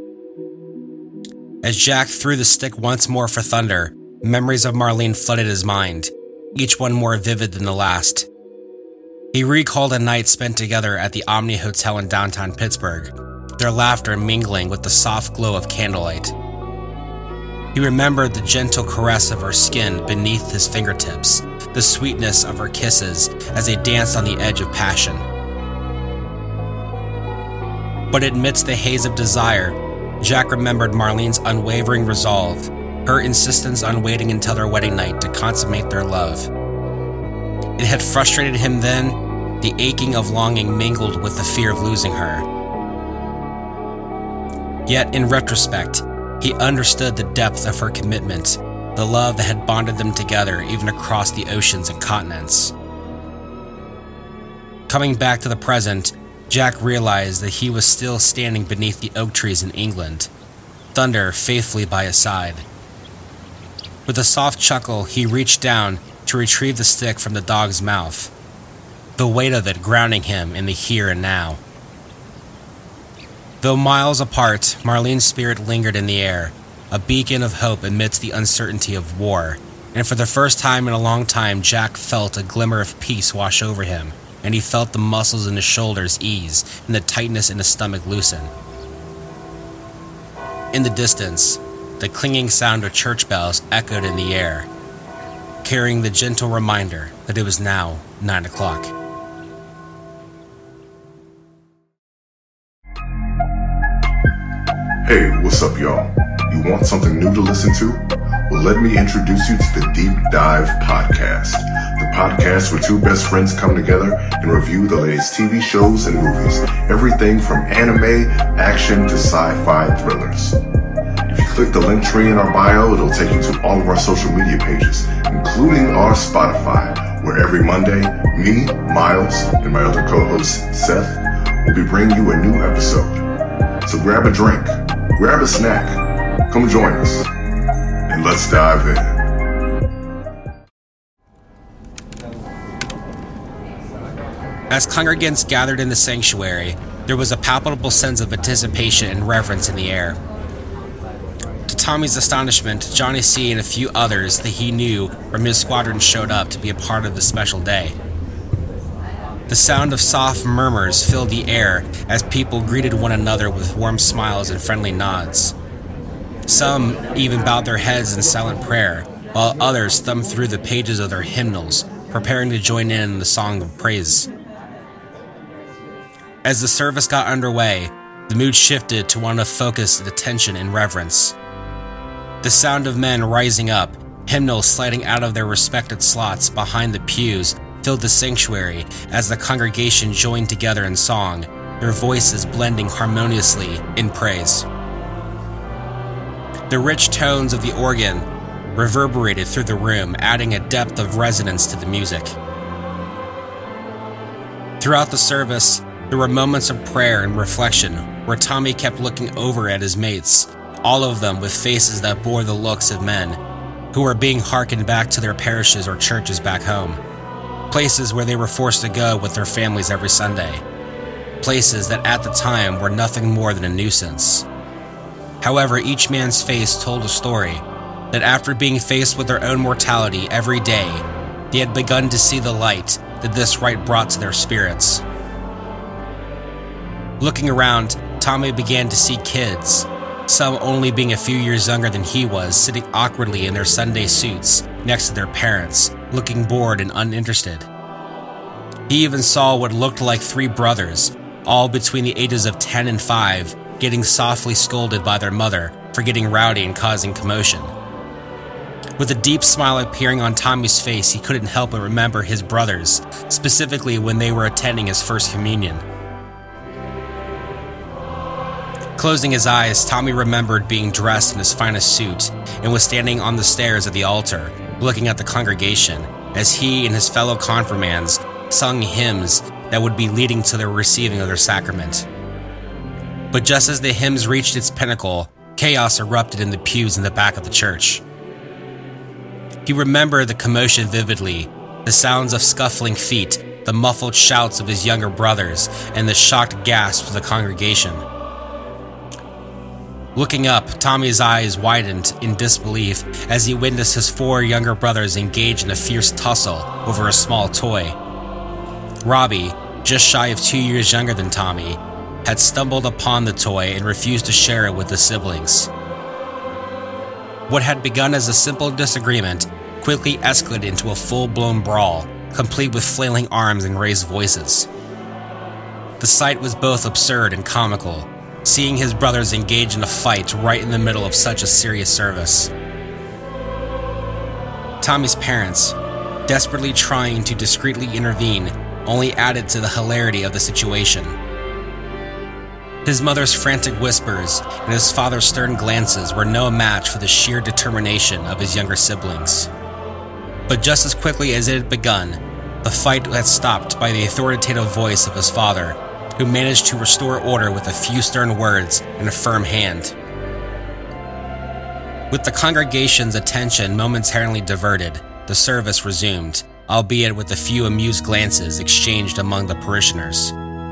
As Jack threw the stick once more for Thunder, memories of Marlene flooded his mind, each one more vivid than the last. He recalled a night spent together at the Omni Hotel in downtown Pittsburgh, their laughter mingling with the soft glow of candlelight. He remembered the gentle caress of her skin beneath his fingertips, the sweetness of her kisses as they danced on the edge of passion. But amidst the haze of desire, Jack remembered Marlene's unwavering resolve, her insistence on waiting until their wedding night to consummate their love. It had frustrated him then, the aching of longing mingled with the fear of losing her. Yet, in retrospect, he understood the depth of her commitment, the love that had bonded them together even across the oceans and continents. Coming back to the present, Jack realized that he was still standing beneath the oak trees in England, Thunder faithfully by his side. With a soft chuckle, he reached down to retrieve the stick from the dog's mouth, the weight of it grounding him in the here and now. Though miles apart, Marlene's spirit lingered in the air, a beacon of hope amidst the uncertainty of war, and for the first time in a long time, Jack felt a glimmer of peace wash over him, and he felt the muscles in his shoulders ease and the tightness in his stomach loosen. In the distance, the clinging sound of church bells echoed in the air, carrying the gentle reminder that it was now nine o'clock. Hey, what's up, y'all? You want something new to listen to? Well, let me introduce you to the Deep Dive Podcast, the podcast where two best friends come together and review the latest T V shows and movies, everything from anime, action, to sci-fi thrillers. If you click the link tree in our bio, it'll take you to all of our social media pages, including our Spotify, where every Monday, me, Miles, and my other co-host, Seth, will be bringing you a new episode. So grab a drink, grab a snack, come join us, and let's dive in. As congregants gathered in the sanctuary, there was a palpable sense of anticipation and reverence in the air. To Tommy's astonishment, Johnny C. and a few others that he knew from his squadron showed up to be a part of the special day. The sound of soft murmurs filled the air as people greeted one another with warm smiles and friendly nods. Some even bowed their heads in silent prayer, while others thumbed through the pages of their hymnals, preparing to join in in the song of praise. As the service got underway, the mood shifted to one of focused attention and reverence. The sound of men rising up, hymnals sliding out of their respected slots behind the pews, filled the sanctuary as the congregation joined together in song, their voices blending harmoniously in praise. The rich tones of the organ reverberated through the room, adding a depth of resonance to the music. Throughout the service, there were moments of prayer and reflection where Tommy kept looking over at his mates, all of them with faces that bore the looks of men who were being hearkened back to their parishes or churches back home, places where they were forced to go with their families every Sunday, places that at the time were nothing more than a nuisance. However, each man's face told a story that after being faced with their own mortality every day, they had begun to see the light that this rite brought to their spirits. Looking around, Tommy began to see kids, some only being a few years younger than he was, sitting awkwardly in their Sunday suits next to their parents, looking bored and uninterested. He even saw what looked like three brothers, all between the ages of ten and five, getting softly scolded by their mother for getting rowdy and causing commotion. With a deep smile appearing on Tommy's face, he couldn't help but remember his brothers, specifically when they were attending his first communion. Closing his eyes, Tommy remembered being dressed in his finest suit and was standing on the stairs at the altar, looking at the congregation as he and his fellow confirmands sung hymns that would be leading to the receiving of their sacrament. But just as the hymns reached its pinnacle, chaos erupted in the pews in the back of the church. He remembered the commotion vividly, the sounds of scuffling feet, the muffled shouts of his younger brothers, and the shocked gasps of the congregation. Looking up, Tommy's eyes widened in disbelief as he witnessed his four younger brothers engage in a fierce tussle over a small toy. Robbie, just shy of two years younger than Tommy, had stumbled upon the toy and refused to share it with the siblings. What had begun as a simple disagreement quickly escalated into a full-blown brawl, complete with flailing arms and raised voices. The sight was both absurd and comical, seeing his brothers engage in a fight right in the middle of such a serious service. Tommy's parents, desperately trying to discreetly intervene, only added to the hilarity of the situation. His mother's frantic whispers and his father's stern glances were no match for the sheer determination of his younger siblings. But just as quickly as it had begun, the fight had stopped by the authoritative voice of his father, who managed to restore order with a few stern words and a firm hand. With the congregation's attention momentarily diverted, the service resumed, albeit with a few amused glances exchanged among the parishioners.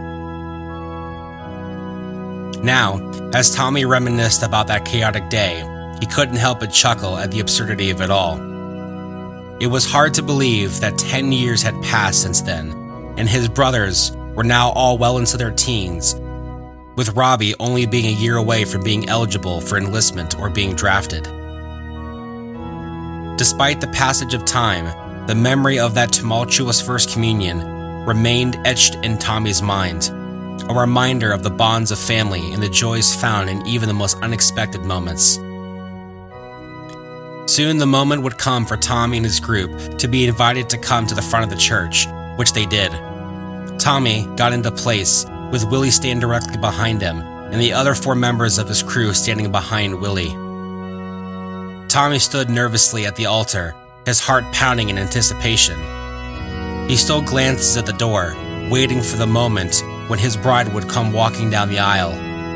Now, as Tommy reminisced about that chaotic day, he couldn't help but chuckle at the absurdity of it all. It was hard to believe that ten years had passed since then, and his brothers were now all well into their teens, with Robbie only being a year away from being eligible for enlistment or being drafted. Despite the passage of time, the memory of that tumultuous First Communion remained etched in Tommy's mind, a reminder of the bonds of family and the joys found in even the most unexpected moments. Soon the moment would come for Tommy and his group to be invited to come to the front of the church, which they did. Tommy got into place, with Willie standing directly behind him, and the other four members of his crew standing behind Willie. Tommy stood nervously at the altar, his heart pounding in anticipation. He stole glances at the door, waiting for the moment when his bride would come walking down the aisle.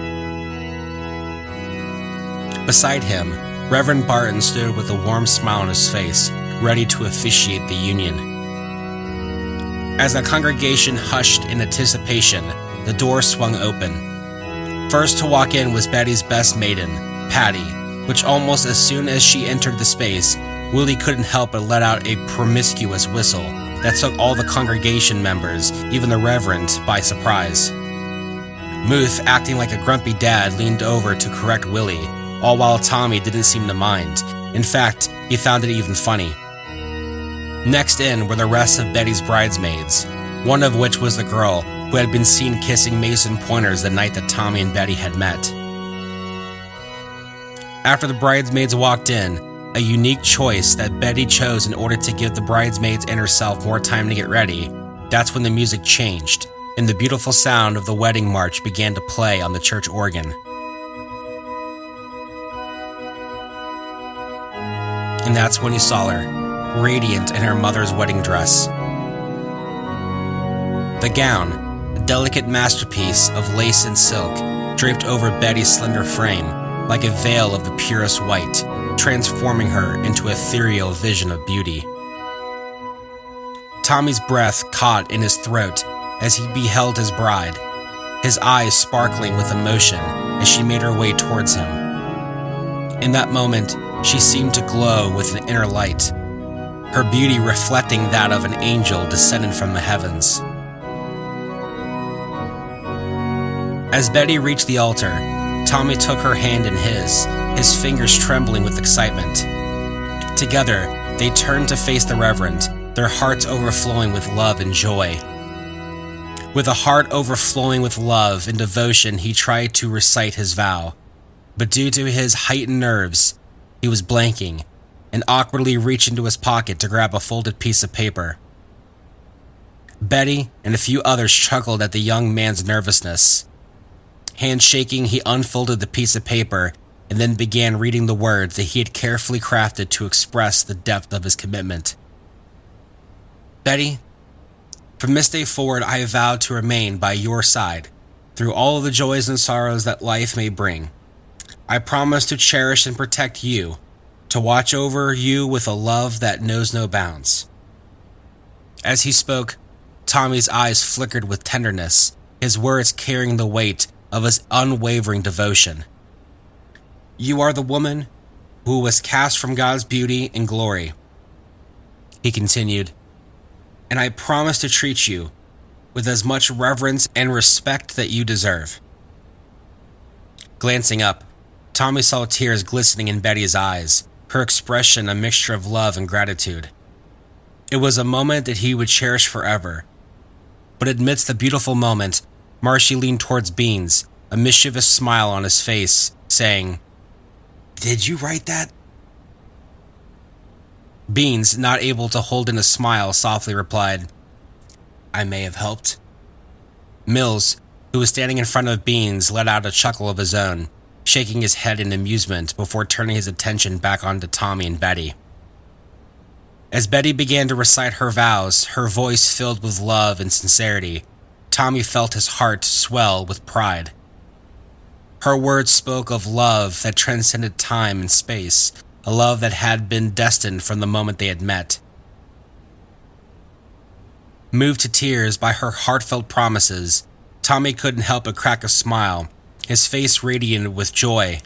Beside him, Reverend Barton stood with a warm smile on his face, ready to officiate the union. As the congregation hushed in anticipation, the door swung open. First to walk in was Betty's best maiden, Patty, which almost as soon as she entered the space, Willie couldn't help but let out a promiscuous whistle that took all the congregation members, even the Reverend, by surprise. Muth, acting like a grumpy dad, leaned over to correct Willie, all while Tommy didn't seem to mind. In fact, he found it even funny. Next in were the rest of Betty's bridesmaids, one of which was the girl who had been seen kissing Mason Pointers the night that Tommy and Betty had met. After the bridesmaids walked in, a unique choice that Betty chose in order to give the bridesmaids and herself more time to get ready, that's when the music changed, and the beautiful sound of the wedding march began to play on the church organ. And that's when he saw her, radiant in her mother's wedding dress. The gown, a delicate masterpiece of lace and silk, draped over Betty's slender frame like a veil of the purest white, transforming her into an ethereal vision of beauty. Tommy's breath caught in his throat as he beheld his bride, his eyes sparkling with emotion as she made her way towards him. In that moment, she seemed to glow with an inner light, her beauty reflecting that of an angel descended from the heavens. As Betty reached the altar, Tommy took her hand in his, his fingers trembling with excitement. Together, they turned to face the Reverend, their hearts overflowing with love and joy. With a heart overflowing with love and devotion, he tried to recite his vow, but due to his heightened nerves, he was blanking and awkwardly reached into his pocket to grab a folded piece of paper. Betty and a few others chuckled at the young man's nervousness. Hand shaking, he unfolded the piece of paper and then began reading the words that he had carefully crafted to express the depth of his commitment. Betty, from this day forward, I have vowed to remain by your side through all of the joys and sorrows that life may bring. I promise to cherish and protect you, to watch over you with a love that knows no bounds. As he spoke, Tommy's eyes flickered with tenderness, his words carrying the weight of his unwavering devotion. You are the woman who was cast from God's beauty and glory, he continued, and I promise to treat you with as much reverence and respect that you deserve. Glancing up, Tommy saw tears glistening in Betty's eyes, her expression a mixture of love and gratitude. It was a moment that he would cherish forever. But amidst the beautiful moment, Marshy leaned towards Beans, a mischievous smile on his face, saying, "Did you write that?" Beans, not able to hold in a smile, softly replied, "I may have helped." Mills, who was standing in front of Beans, let out a chuckle of his own, shaking his head in amusement before turning his attention back onto Tommy and Betty. As Betty began to recite her vows, her voice filled with love and sincerity, Tommy felt his heart swell with pride. Her words spoke of love that transcended time and space, a love that had been destined from the moment they had met. Moved to tears by her heartfelt promises, Tommy couldn't help but crack a smile, his face radiant with joy.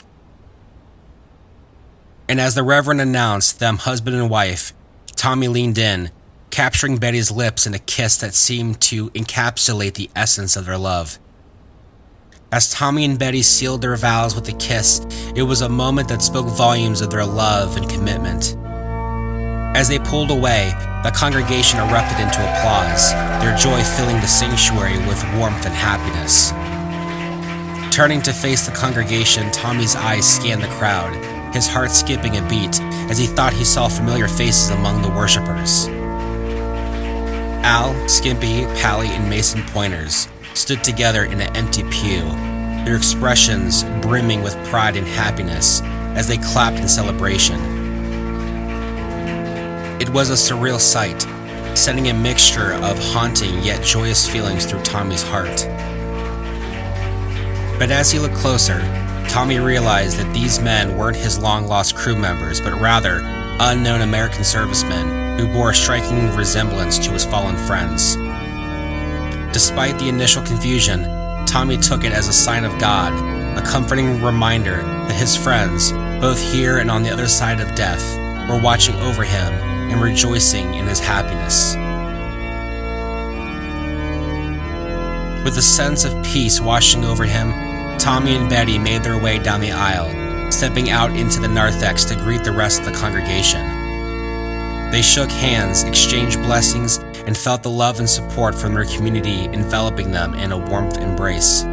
And as the Reverend announced them husband and wife, Tommy leaned in, capturing Betty's lips in a kiss that seemed to encapsulate the essence of their love. As Tommy and Betty sealed their vows with a kiss, it was a moment that spoke volumes of their love and commitment. As they pulled away, the congregation erupted into applause, their joy filling the sanctuary with warmth and happiness. Turning to face the congregation, Tommy's eyes scanned the crowd, his heart skipping a beat as he thought he saw familiar faces among the worshippers. Al, Skimpy, Pally, and Mason Pointers stood together in an empty pew, their expressions brimming with pride and happiness as they clapped in celebration. It was a surreal sight, sending a mixture of haunting yet joyous feelings through Tommy's heart. But as he looked closer, Tommy realized that these men weren't his long-lost crew members, but rather unknown American servicemen who bore a striking resemblance to his fallen friends. Despite the initial confusion, Tommy took it as a sign of God, a comforting reminder that his friends, both here and on the other side of death, were watching over him and rejoicing in his happiness. With a sense of peace washing over him, Tommy and Betty made their way down the aisle, stepping out into the narthex to greet the rest of the congregation. They shook hands, exchanged blessings, and felt the love and support from their community enveloping them in a warm embrace.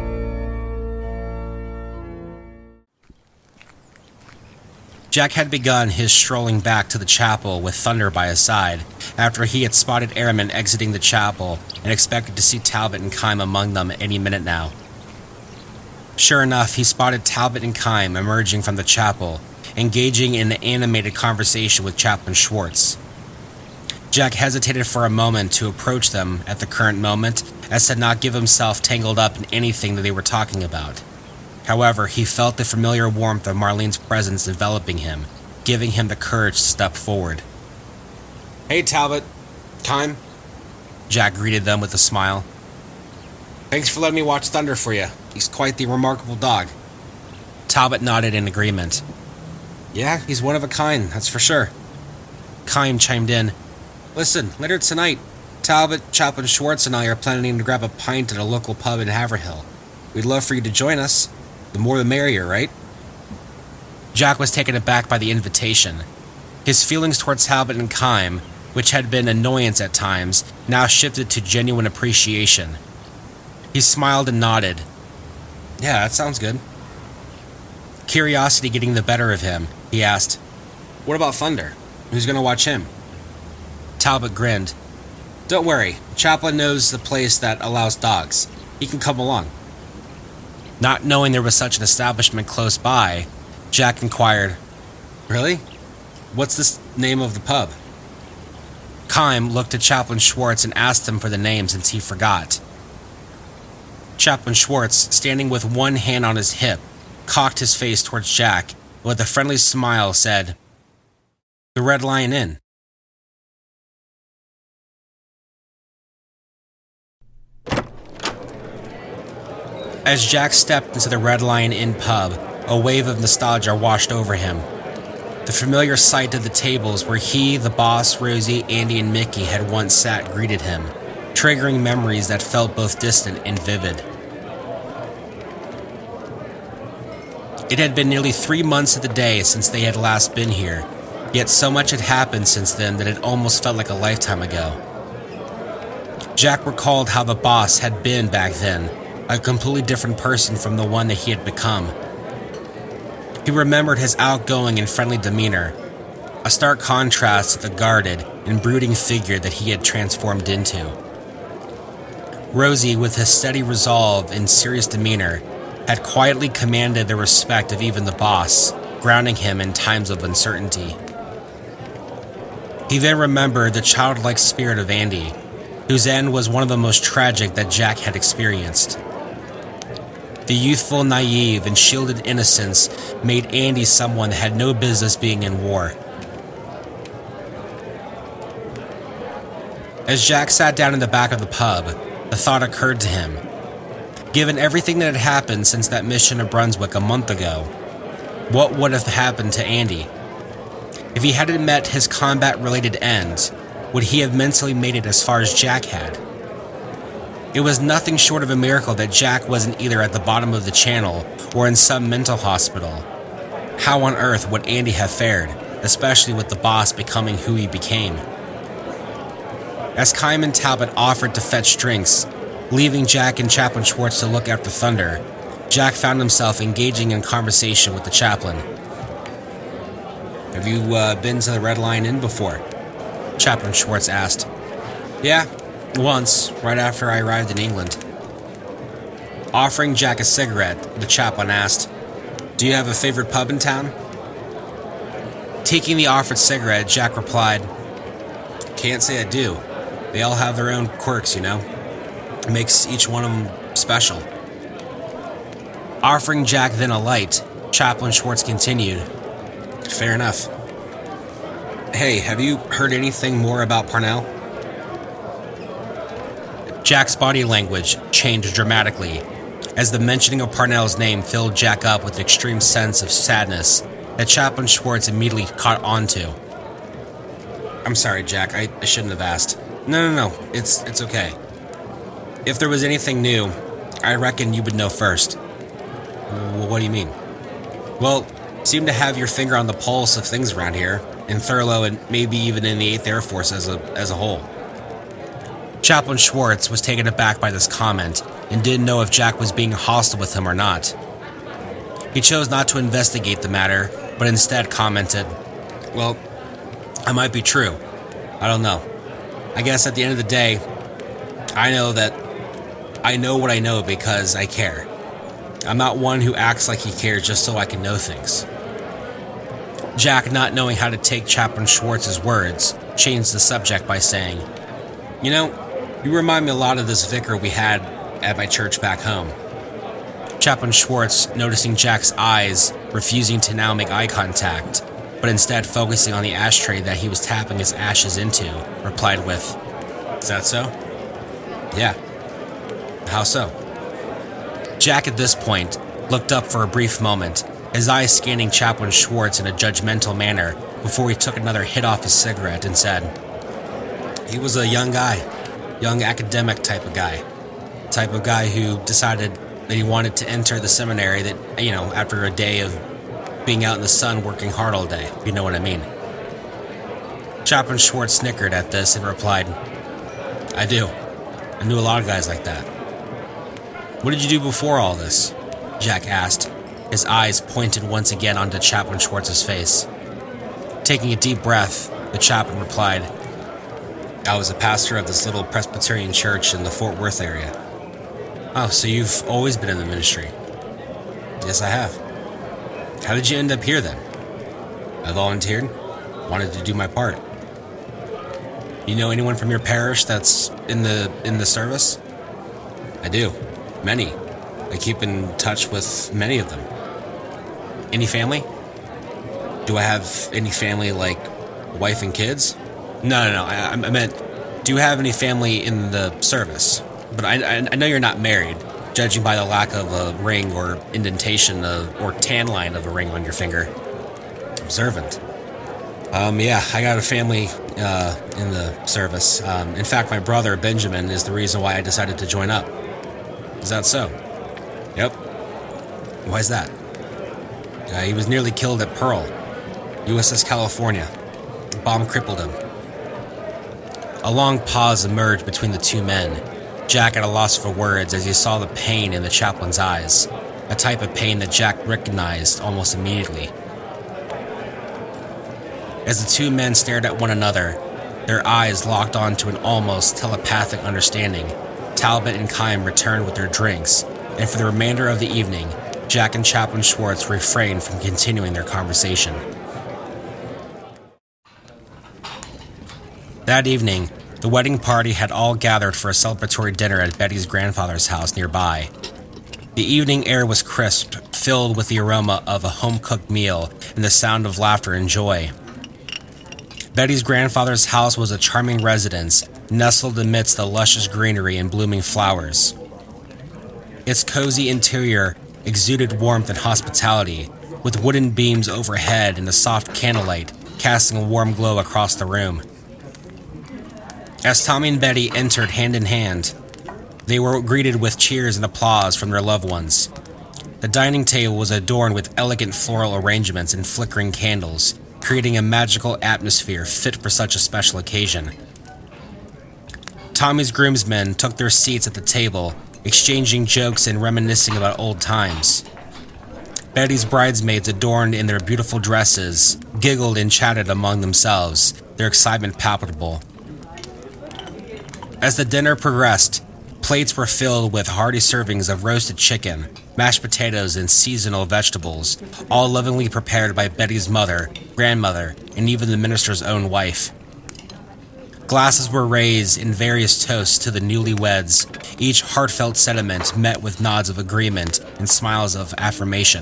Jack had begun his strolling back to the chapel with Thunder by his side, after he had spotted airmen exiting the chapel and expected to see Talbot and Kime among them any minute now. Sure enough, he spotted Talbot and Kime emerging from the chapel, engaging in an animated conversation with Chaplain Schwartz. Jack hesitated for a moment to approach them at the current moment, as to not give himself tangled up in anything that they were talking about. However, he felt the familiar warmth of Marlene's presence enveloping him, giving him the courage to step forward. "Hey, Talbot. Kime." Jack greeted them with a smile. "Thanks for letting me watch Thunder for you. He's quite the remarkable dog." Talbot nodded in agreement. "Yeah, he's one of a kind, that's for sure." Kime chimed in. "Listen, later tonight, Talbot, Chaplain Schwartz, and I are planning to grab a pint at a local pub in Haverhill. We'd love for you to join us. The more the merrier, right?" Jack was taken aback by the invitation. His feelings towards Talbot and Kime, which had been annoyance at times, now shifted to genuine appreciation. He smiled and nodded. "Yeah, that sounds good." Curiosity getting the better of him, he asked, "What about Thunder? Who's going to watch him?" Talbot grinned. "Don't worry, Chaplain knows the place that allows dogs. He can come along." Not knowing there was such an establishment close by, Jack inquired, "Really? What's the name of the pub?" Kime looked at Chaplain Schwartz and asked him for the name since he forgot. Chaplain Schwartz, standing with one hand on his hip, cocked his face towards Jack, and with a friendly smile said, "The Red Lion Inn." As Jack stepped into the Red Lion Inn pub, a wave of nostalgia washed over him. The familiar sight of the tables where he, the boss, Rosie, Andy, and Mickey had once sat greeted him, triggering memories that felt both distant and vivid. It had been nearly three months of the day since they had last been here, yet so much had happened since then that it almost felt like a lifetime ago. Jack recalled how the boss had been back then, a completely different person from the one that he had become. He remembered his outgoing and friendly demeanor, a stark contrast to the guarded and brooding figure that he had transformed into. Rosie, with his steady resolve and serious demeanor, had quietly commanded the respect of even the boss, grounding him in times of uncertainty. He then remembered the childlike spirit of Andy, whose end was one of the most tragic that Jack had experienced. The youthful, naive, and shielded innocence made Andy someone that had no business being in war. As Jack sat down in the back of the pub, the thought occurred to him. Given everything that had happened since that mission to Brunswick a month ago, what would have happened to Andy? If he hadn't met his combat-related ends, would he have mentally made it as far as Jack had? It was nothing short of a miracle that Jack wasn't either at the bottom of the channel or in some mental hospital. How on earth would Andy have fared, especially with the boss becoming who he became? As Kymon Talbot offered to fetch drinks, leaving Jack and Chaplain Schwartz to look after Thunder, Jack found himself engaging in conversation with the chaplain. Have you uh, been to the Red Lion Inn before? Chaplain Schwartz asked. Yeah, once, right after I arrived in England. Offering Jack a cigarette, the chaplain asked, Do you have a favorite pub in town? Taking the offered cigarette, Jack replied, Can't say I do. They all have their own quirks, you know? It makes each one of them special. Offering Jack then a light, Chaplain Schwartz continued, Fair enough. Hey, have you heard anything more about Parnell? Jack's body language changed dramatically as the mentioning of Parnell's name filled Jack up with an extreme sense of sadness that Chaplain Schwartz immediately caught on to. I'm sorry, Jack. I, I shouldn't have asked. No, no, no. It's it's okay. If there was anything new, I reckon you would know first. Well, what do you mean? Well, you seem to have your finger on the pulse of things around here, in Thurlow and maybe even in the eighth Air Force as a as a whole. Chaplain Schwartz was taken aback by this comment and didn't know if Jack was being hostile with him or not. He chose not to investigate the matter, but instead commented, Well, I might be true. I don't know. I guess at the end of the day, I know that I know what I know because I care. I'm not one who acts like he cares just so I can know things. Jack, not knowing how to take Chaplain Schwartz's words, changed the subject by saying, You know, you remind me a lot of this vicar we had at my church back home. Chaplain Schwartz, noticing Jack's eyes, refusing to now make eye contact, but instead focusing on the ashtray that he was tapping his ashes into, replied with, Is that so? Yeah. How so? Jack, at this point, looked up for a brief moment, his eyes scanning Chaplain Schwartz in a judgmental manner before he took another hit off his cigarette and said, He was a young guy, young academic type of guy, type of guy who decided that he wanted to enter the seminary that, you know, after a day of being out in the sun working hard all day, if you know what I mean. Chaplain Schwartz snickered at this and replied, I do. I knew a lot of guys like that. What did you do before all this? Jack asked, his eyes pointed once again onto Chaplain Schwartz's face. Taking a deep breath, the chaplain replied, I was a pastor of this little Presbyterian church in the Fort Worth area. Oh, so you've always been in the ministry? Yes, I have. How did you end up here then? I volunteered. Wanted to do my part. You know anyone from your parish that's in the in the service? I do. Many. I keep in touch with many of them. Any family? Do I have any family, like wife and kids? No, no, no. I, I meant, do you have any family in the service? But I, I, I know you're not married, judging by the lack of a ring or indentation of, or tan line of a ring on your finger. Observant. Um, yeah, I got a family uh, in the service. Um, in fact, my brother, Benjamin, is the reason why I decided to join up. Is that so? Yep. Why's that? Uh, he was nearly killed at Pearl, U S S California. The bomb crippled him. A long pause emerged between the two men, Jack at a loss for words as he saw the pain in the chaplain's eyes, a type of pain that Jack recognized almost immediately. As the two men stared at one another, their eyes locked onto an almost telepathic understanding, Talbot and Kime returned with their drinks, and for the remainder of the evening, Jack and Chaplain Schwartz refrained from continuing their conversation. That evening, the wedding party had all gathered for a celebratory dinner at Betty's grandfather's house nearby. The evening air was crisp, filled with the aroma of a home-cooked meal and the sound of laughter and joy. Betty's grandfather's house was a charming residence, nestled amidst the luscious greenery and blooming flowers. Its cozy interior exuded warmth and hospitality, with wooden beams overhead and the soft candlelight casting a warm glow across the room. As Tommy and Betty entered hand in hand, they were greeted with cheers and applause from their loved ones. The dining table was adorned with elegant floral arrangements and flickering candles, creating a magical atmosphere fit for such a special occasion. Tommy's groomsmen took their seats at the table, exchanging jokes and reminiscing about old times. Betty's bridesmaids, adorned in their beautiful dresses, giggled and chatted among themselves, their excitement palpable. As the dinner progressed, plates were filled with hearty servings of roasted chicken, mashed potatoes, and seasonal vegetables, all lovingly prepared by Betty's mother, grandmother, and even the minister's own wife. Glasses were raised in various toasts to the newlyweds, each heartfelt sentiment met with nods of agreement and smiles of affirmation.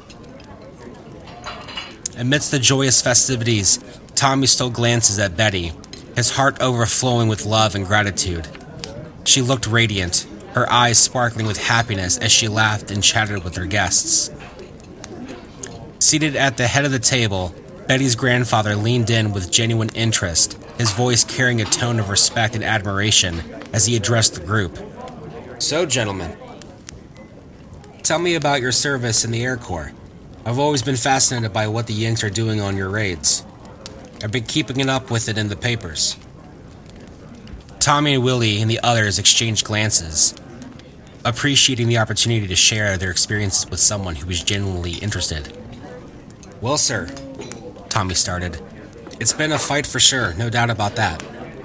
Amidst the joyous festivities, Tommy stole glances at Betty, his heart overflowing with love and gratitude. She looked radiant, her eyes sparkling with happiness as she laughed and chatted with her guests. Seated at the head of the table, Betty's grandfather leaned in with genuine interest, his voice carrying a tone of respect and admiration as he addressed the group. So, gentlemen, tell me about your service in the Air Corps. I've always been fascinated by what the Yanks are doing on your raids. I've been keeping it up with it in the papers. Tommy and Willie and the others exchanged glances, appreciating the opportunity to share their experiences with someone who was genuinely interested. Well, sir, Tommy started, it's been a fight for sure, no doubt about that.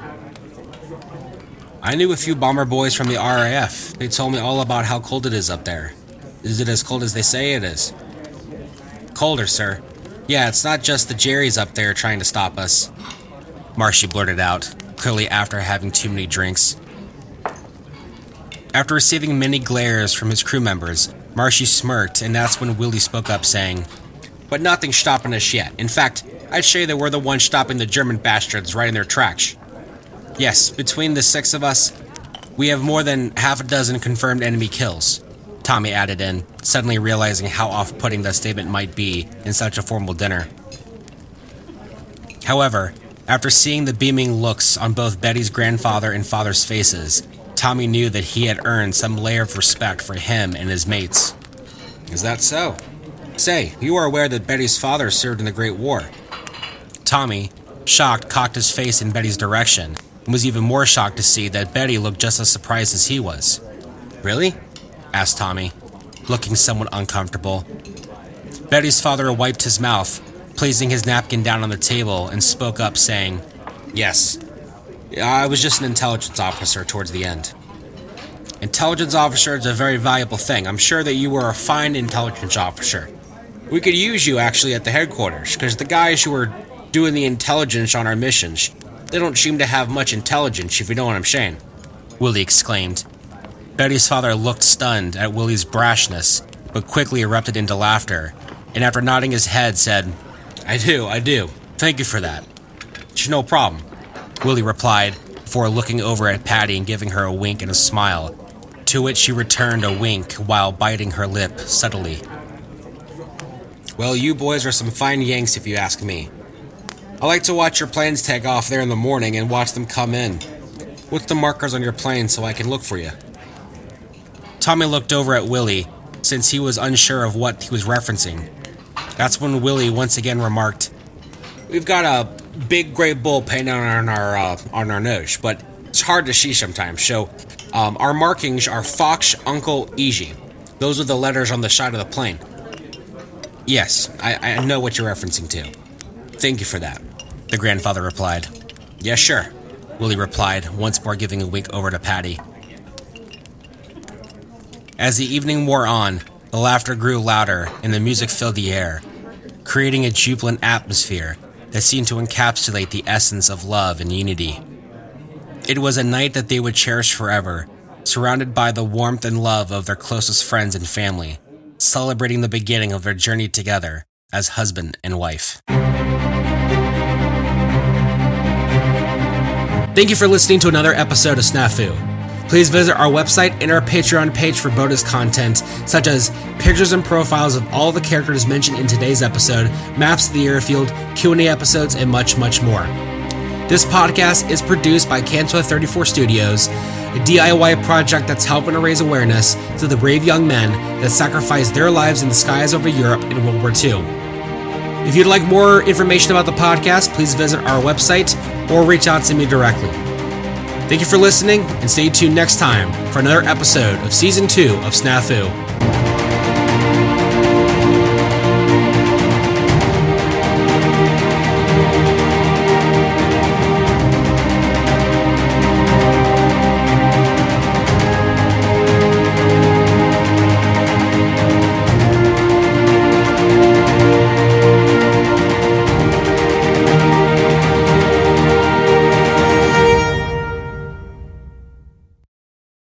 I knew a few bomber boys from the R A F. They told me all about how cold it is up there. Is it as cold as they say it is? Colder, sir. Yeah, it's not just the Jerrys up there trying to stop us, Marshy blurted out, clearly after having too many drinks. After receiving many glares from his crew members, Marshy smirked, and that's when Willie spoke up, saying, But nothing's stopping us yet. In fact, I'd say that we're the ones stopping the German bastards right in their tracks. Yes, between the six of us, we have more than half a dozen confirmed enemy kills, Tommy added in, suddenly realizing how off-putting that statement might be in such a formal dinner. However, after seeing the beaming looks on both Betty's grandfather and father's faces, Tommy knew that he had earned some layer of respect for him and his mates. Is that so? Say, you are aware that Betty's father served in the Great War. Tommy, shocked, cocked his face in Betty's direction, and was even more shocked to see that Betty looked just as surprised as he was. Really? Asked Tommy, looking somewhat uncomfortable. Betty's father wiped his mouth, placing his napkin down on the table, and spoke up, saying, Yes, I was just an intelligence officer towards the end. Intelligence officer is a very valuable thing. I'm sure that you were a fine intelligence officer. We could use you, actually, at the headquarters, because the guys who are doing the intelligence on our missions, they don't seem to have much intelligence, if you know what I'm saying, Willie exclaimed. Betty's father looked stunned at Willie's brashness, but quickly erupted into laughter, and after nodding his head, said, I do, I do. Thank you for that. It's no problem, Willie replied, before looking over at Patty and giving her a wink and a smile, to which she returned a wink while biting her lip subtly. Well, you boys are some fine Yanks if you ask me. I like to watch your planes take off there in the morning and watch them come in. What's the markers on your plane so I can look for you? Tommy looked over at Willie, since he was unsure of what he was referencing. That's when Willie once again remarked, We've got a big gray bull painted on our uh, on our nose, but it's hard to see sometimes, so um, our markings are Fox, Uncle, Easy. Those are the letters on the side of the plane. Yes, I, I know what you're referencing to. Thank you for that. the grandfather replied. Yeah, sure, Willie replied, once more giving a wink over to Patty. As the evening wore on, the laughter grew louder and the music filled the air, creating a jubilant atmosphere that seemed to encapsulate the essence of love and unity. It was a night that they would cherish forever, surrounded by the warmth and love of their closest friends and family, celebrating the beginning of their journey together as husband and wife. Thank you for listening to another episode of Snafu. Please visit our website and our Patreon page for bonus content, such as pictures and profiles of all the characters mentioned in today's episode, maps of the airfield, Q and A episodes, and much, much more. This podcast is produced by Canto thirty-four Studios, a D I Y project that's helping to raise awareness to the brave young men that sacrificed their lives in the skies over Europe in World War Two. If you'd like more information about the podcast, please visit our website or reach out to me directly. Thank you for listening, and stay tuned next time for another episode of Season two of Snafu.